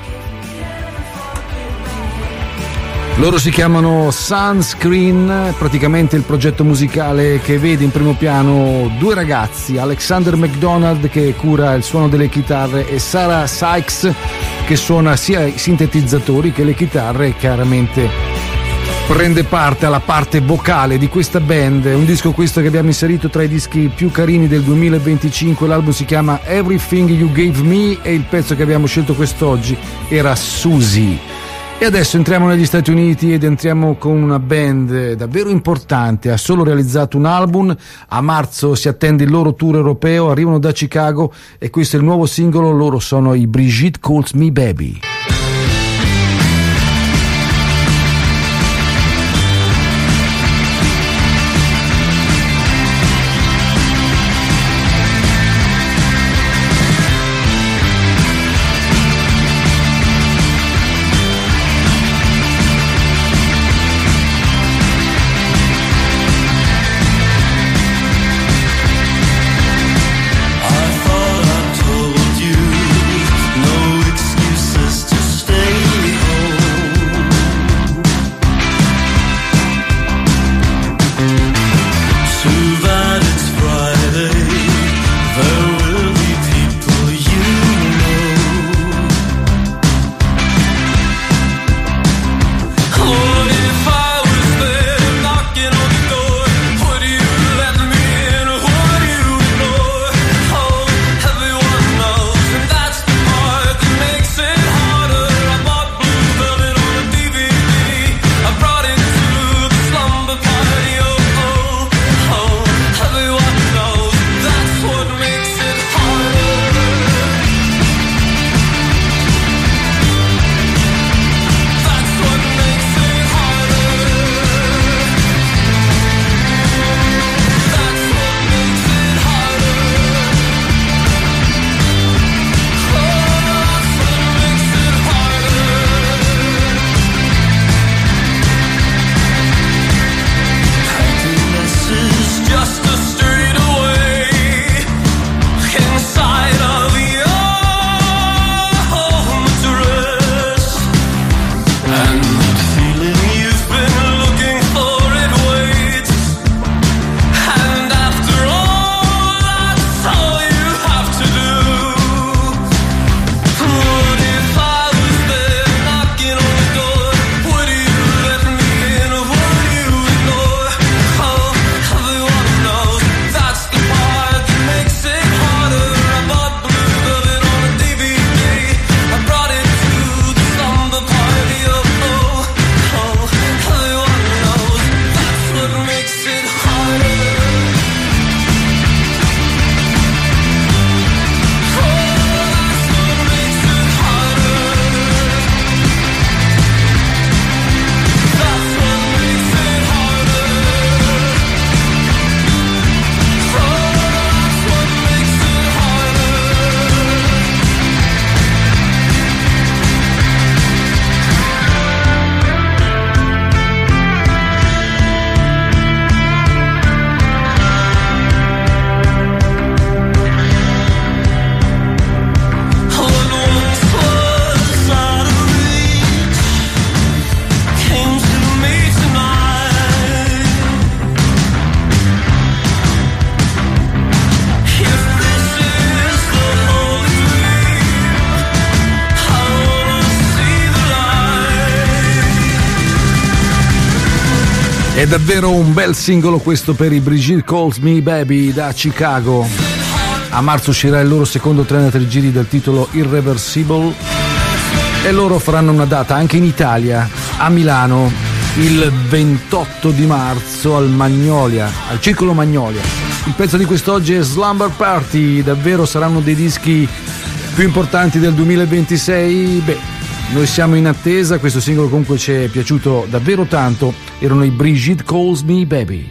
Loro si chiamano Sunscreen, praticamente il progetto musicale che vede in primo piano due ragazzi, Alexander McDonald che cura il suono delle chitarre e Sarah Sykes che suona sia i sintetizzatori che le chitarre e chiaramente prende parte alla parte vocale di questa band. Un disco questo che abbiamo inserito tra i dischi più carini del duemilaventicinque. L'album si chiama Everything You Gave Me e il pezzo che abbiamo scelto quest'oggi era Susie. E adesso entriamo negli Stati Uniti ed entriamo con una band davvero importante. Ha solo realizzato un album, a marzo si attende il loro tour europeo, arrivano da Chicago e questo è il nuovo singolo. Loro sono i Brigitte Calls Me Baby. I thought I told you no excuses to È davvero un bel singolo questo per i Brigitte Calls Me Baby da Chicago. A marzo uscirà il loro secondo trentatré giri dal titolo Irreversible e loro faranno una data anche in Italia, a Milano, il ventotto di marzo al Magnolia, al Circolo Magnolia. Il pezzo di quest'oggi è Slumber Party, davvero saranno dei dischi più importanti del duemilaventisei. Beh, noi siamo in attesa, questo singolo comunque ci è piaciuto davvero tanto, erano i Brigitte Calls Me Baby.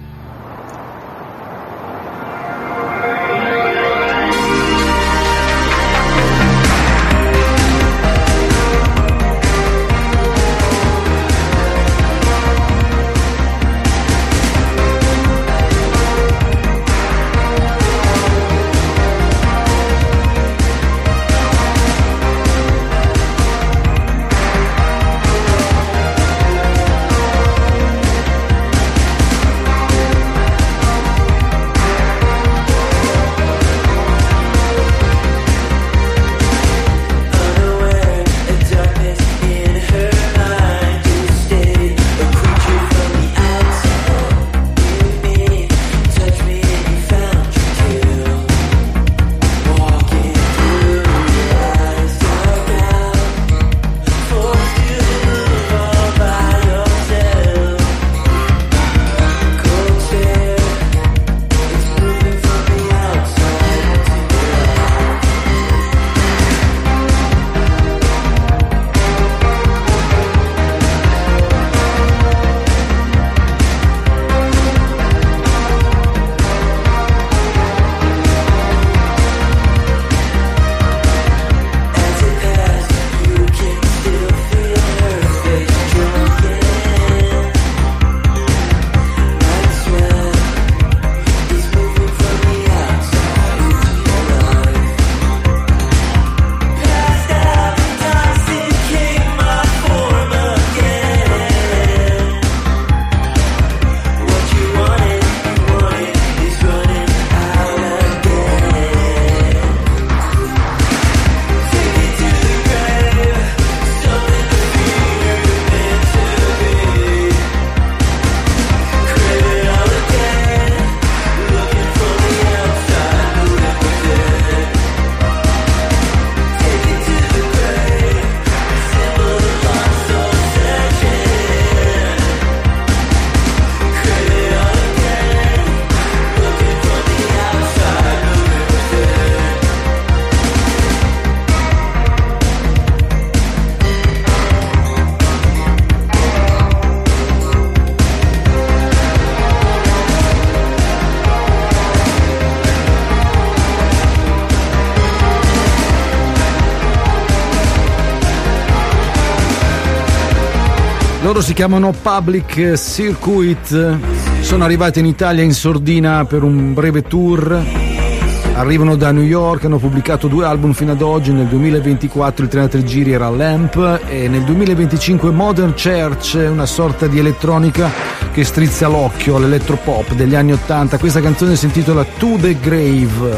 Loro si chiamano Public Circuit, sono arrivati in Italia in sordina per un breve tour, arrivano da New York, hanno pubblicato due album fino ad oggi. Nel duemilaventiquattro il trentatré giri era Lamp e nel duemilaventicinque Modern Church, una sorta di elettronica che strizza l'occhio all'elettropop degli anni ottanta. Questa canzone si intitola To The Grave.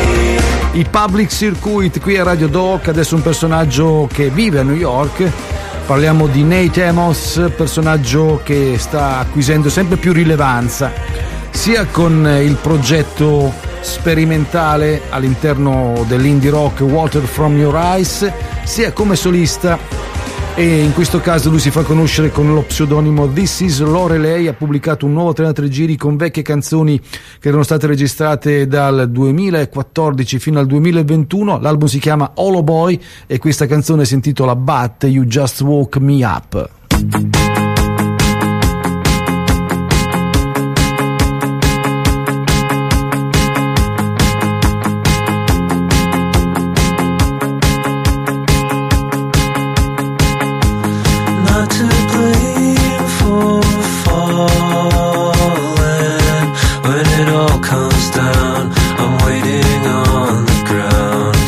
I Public Circuit qui a Radio Doc, adesso un personaggio che vive a New York. Parliamo di Nate Amos, personaggio che sta acquisendo sempre più rilevanza, sia con il progetto sperimentale all'interno dell'indie rock Water From Your Eyes, sia come solista, e in questo caso lui si fa conoscere con lo pseudonimo This Is Lorelei. Ha pubblicato un nuovo trentatré giri con vecchie canzoni che erano state registrate dal duemilaquattordici fino al duemilaventuno. L'album si chiama Hollow Boy e questa canzone si intitola But You Just Woke Me Up.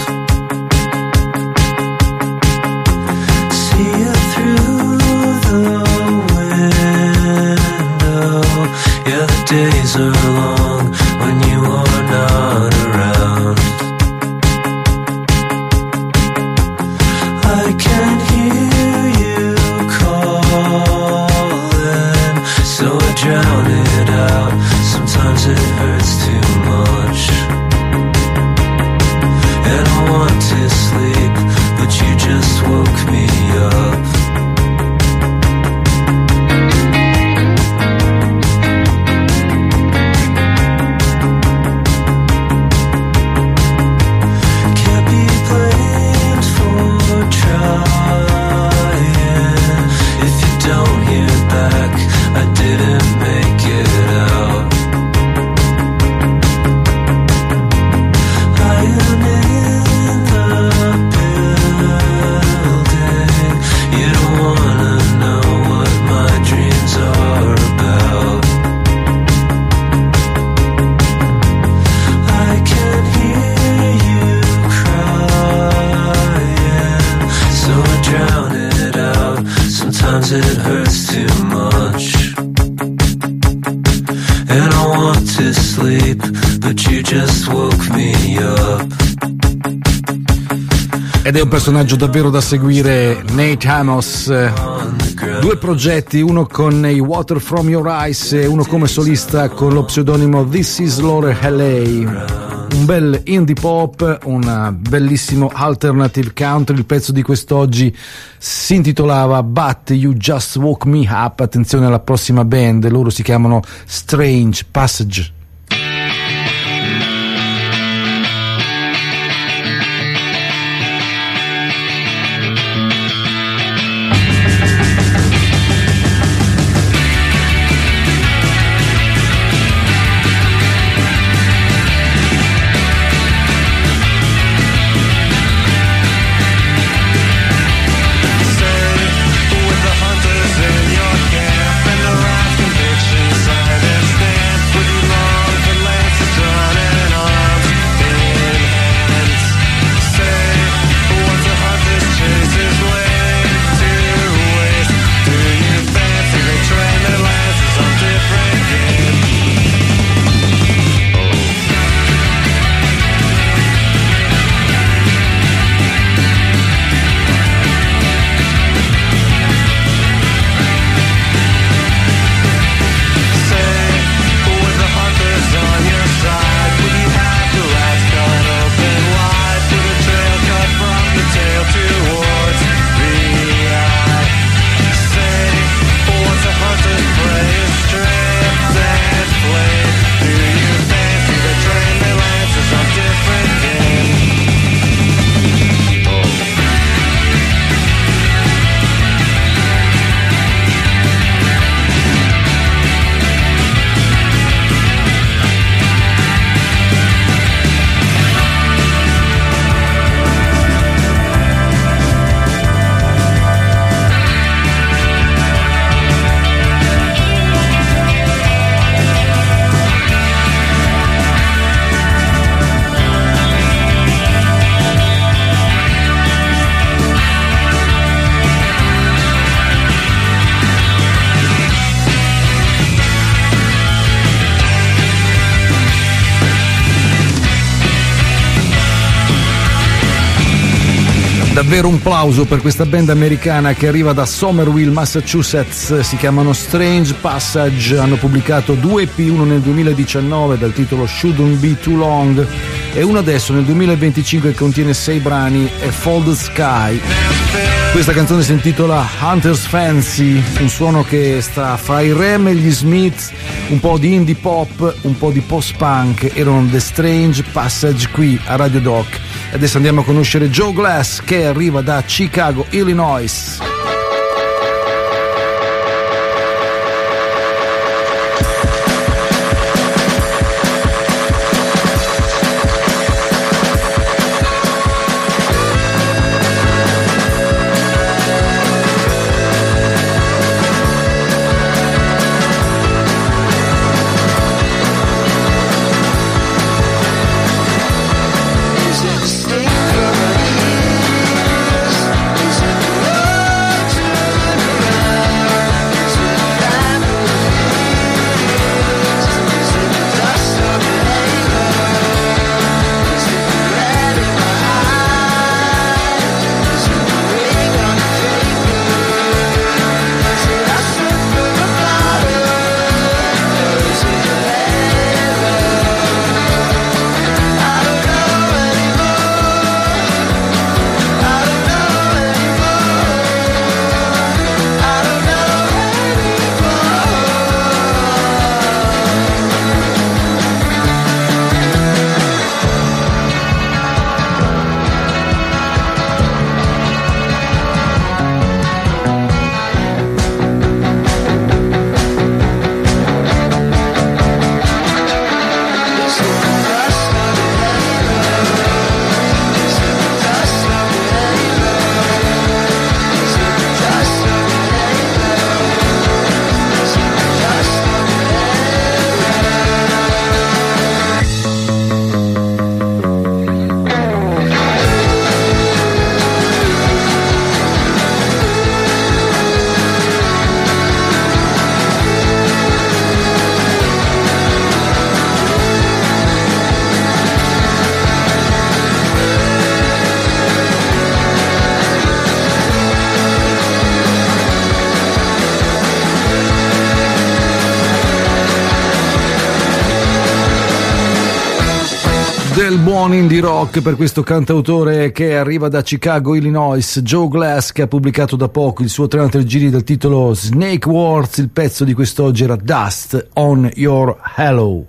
Through the to sleep, but you just woke me up. It hurts too much, and I want to sleep, but you just woke me up. Ed è un personaggio davvero da seguire, Nate Amos. Due progetti, uno con i Water From Your Eyes e uno come solista con lo pseudonimo This Is Laura L A. Un bel indie pop, un bellissimo alternative country. Il pezzo di quest'oggi si intitolava But You Just Woke Me Up. Attenzione alla prossima band, loro si chiamano Strange Passage. Davvero un plauso per questa band americana che arriva da Somerville, Massachusetts. Si chiamano Strange Passage, hanno pubblicato due E P, uno nel duemiladiciannove dal titolo Shouldn't Be Too Long e uno adesso nel duemilaventicinque che contiene sei brani e Folded Sky. Questa canzone si intitola Hunter's Fancy, un suono che sta fra i Rem e gli Smiths, un po' di indie pop, un po' di post-punk. Erano The Strange Passage qui a Radio Doc. Adesso andiamo a conoscere Joe Glass che arriva da Chicago, Illinois. Is it the state of our ears? Is it the buon indie rock per questo cantautore che arriva da Chicago, Illinois, Joe Glass, che ha pubblicato da poco il suo trentatré giri dal titolo Snake Words. Il pezzo di quest'oggi era Dust on Your Halo.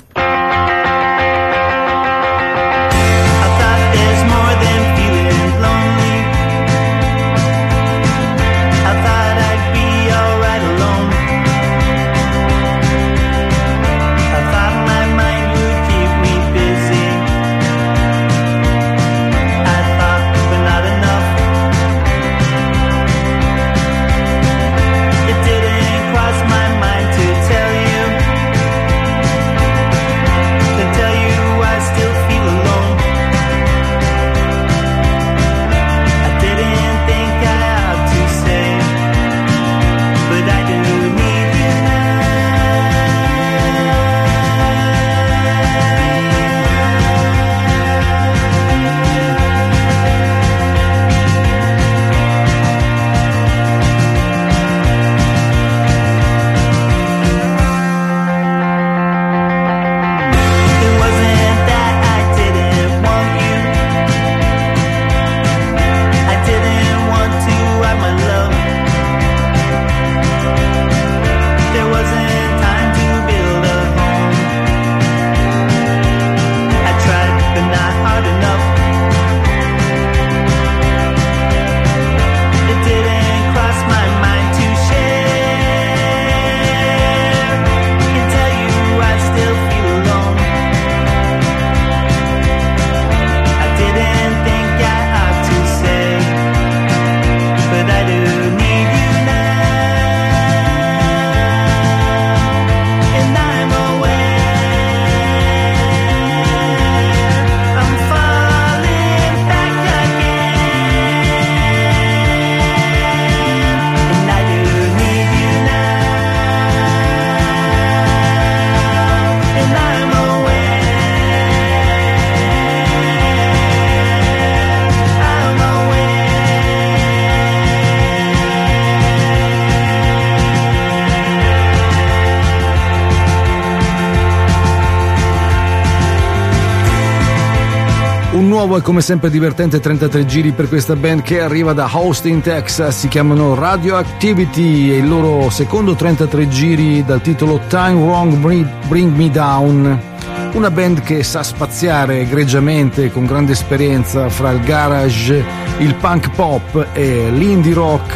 Nuovo e come sempre divertente trentatré giri per questa band che arriva da Austin, Texas. Si chiamano Radioactivity e il loro secondo trentatré giri dal titolo Time Wrong Bring Me Down. Una band che sa spaziare egregiamente con grande esperienza fra il garage, il punk pop e l'indie rock.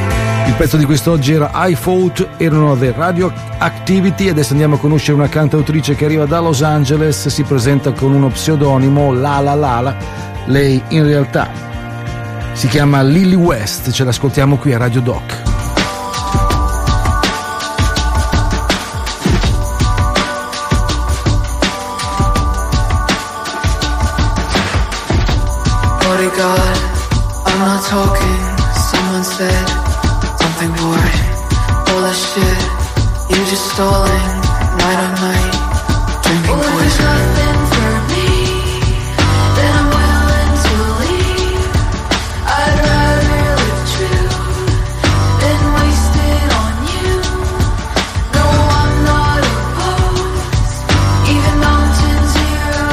Il pezzo di quest'oggi era I Fought, erano The Radioactivity. Adesso andiamo a conoscere una cantautrice che arriva da Los Angeles, si presenta con uno pseudonimo Lala Lala. Lei in realtà si chiama Lily West, ce l'ascoltiamo qui a Radio Doc. Bodyguard, I'm not talking, someone said something boring. All that shit, you just stalling, night on night, drinking well, poison. If there's nothing for me, then I'm willing to leave. I'd rather live true than waste it on you. No, I'm not opposed, even mountain zero.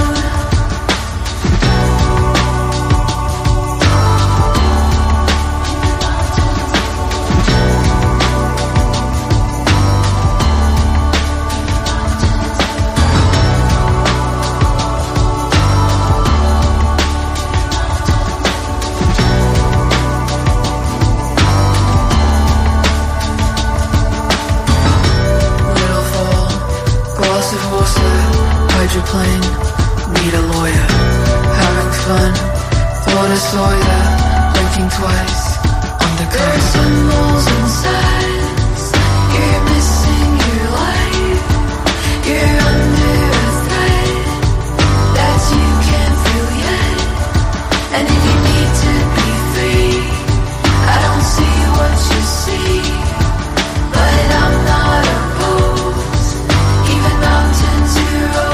Hydroplane, need a lawyer. Having fun, thought I saw ya blinking twice on the curb. Symbols and signs, you're missing your life. You're under a threat that you can't feel yet. And if you need to be free, I don't see what you see, but I'm not opposed, even mountain zero.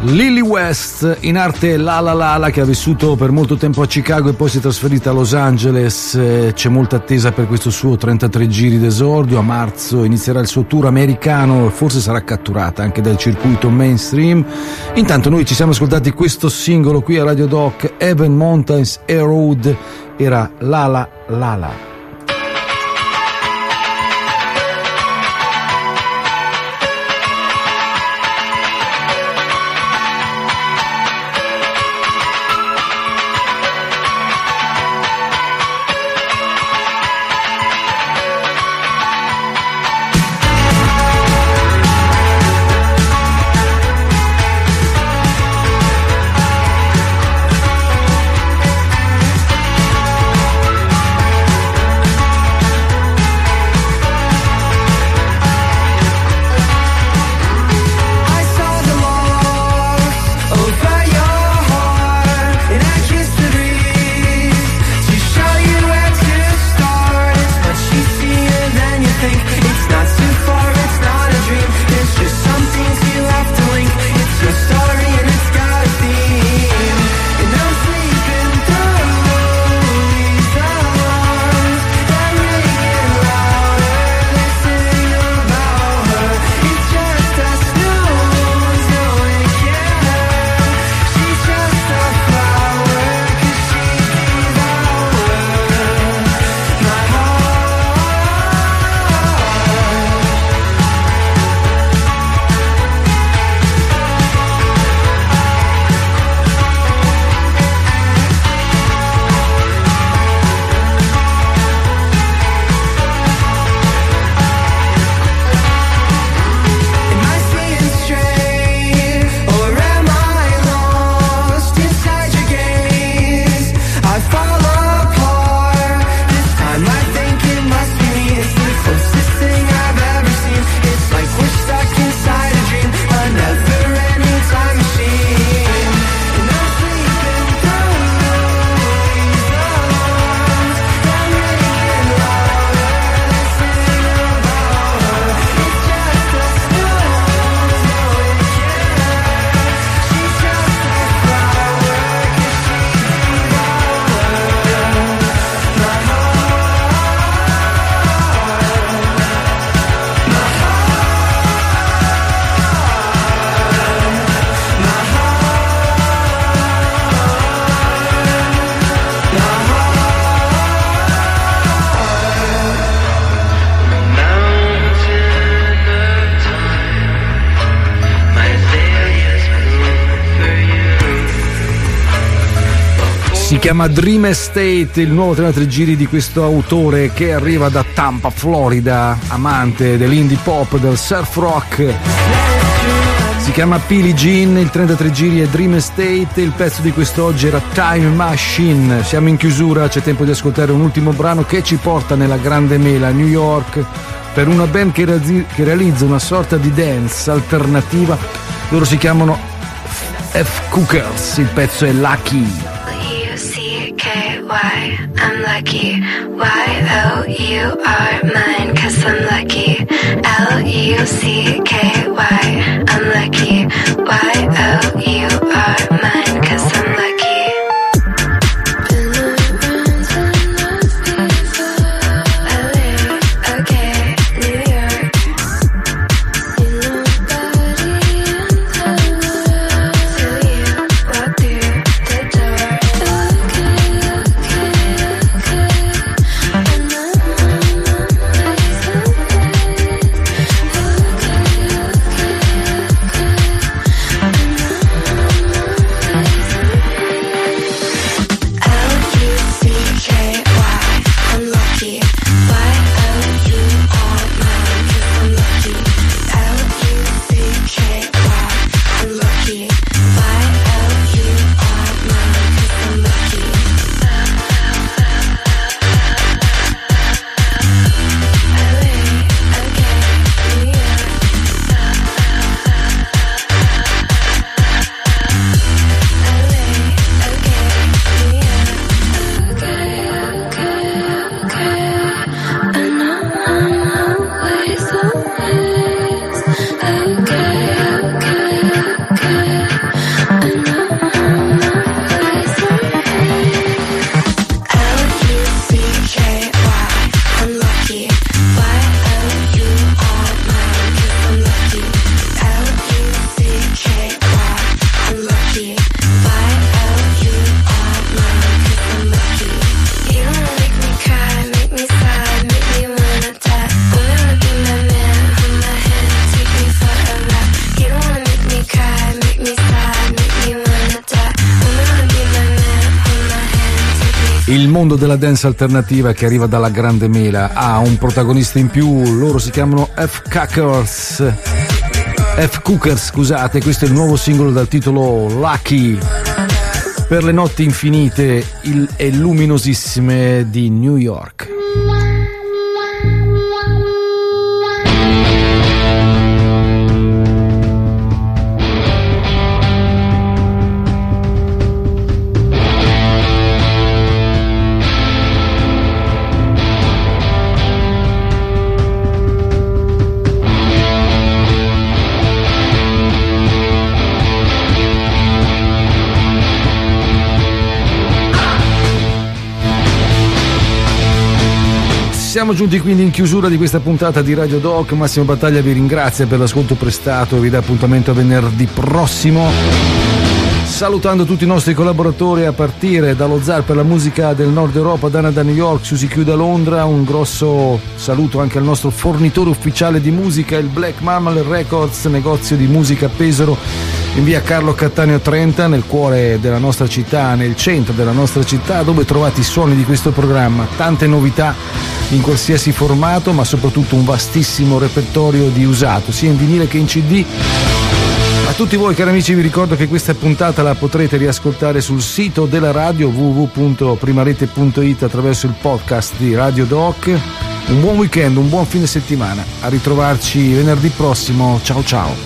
Lily West, in arte Lala Lala, che ha vissuto per molto tempo a Chicago e poi si è trasferita a Los Angeles. C'è molta attesa per questo suo trentatré giri d'esordio. A marzo inizierà il suo tour americano e forse sarà catturata anche dal circuito mainstream. Intanto noi ci siamo ascoltati questo singolo qui a Radio Doc, Heaven Mountains Air Road, era Lala Lala. Si chiama Dream Estate, il nuovo trentatré giri di questo autore che arriva da Tampa, Florida, amante dell'indie pop, del surf rock. Si chiama Billie Jean, il trentatré giri è Dream Estate, il pezzo di quest'oggi era Time Machine. Siamo in chiusura, c'è tempo di ascoltare un ultimo brano che ci porta nella grande mela, New York, per una band che, realizzi- che realizza una sorta di dance alternativa. Loro si chiamano F. Cookers, il pezzo è Lucky. Why I'm lucky. Y O U R mine, cause I'm lucky. L U C K Y, I'm lucky. Y O U R mine, cause I'm lucky. Il mondo della dance alternativa che arriva dalla Grande Mela ha un protagonista in più, loro si chiamano F-Cookers. F-Cookers, scusate, questo è il nuovo singolo dal titolo Lucky. Per le notti infinite il, e luminosissime di New York. Siamo giunti quindi in chiusura di questa puntata di Radio Doc. Massimo Battaglia vi ringrazia per l'ascolto prestato e vi dà appuntamento a venerdì prossimo, salutando tutti i nostri collaboratori a partire dallo zar per la musica del Nord Europa, Dana da New York, Susi Q da Londra. Un grosso saluto anche al nostro fornitore ufficiale di musica, il Black Mammal Records, negozio di musica a Pesaro in via Carlo Cattaneo trenta, nel cuore della nostra città, nel centro della nostra città, dove trovate i suoni di questo programma, tante novità in qualsiasi formato, ma soprattutto un vastissimo repertorio di usato, sia in vinile che in C D. A tutti voi cari amici vi ricordo che questa puntata la potrete riascoltare sul sito della radio w w w punto primarete punto it attraverso il podcast di Radio Doc. Un buon weekend, un buon fine settimana, a ritrovarci venerdì prossimo, ciao ciao.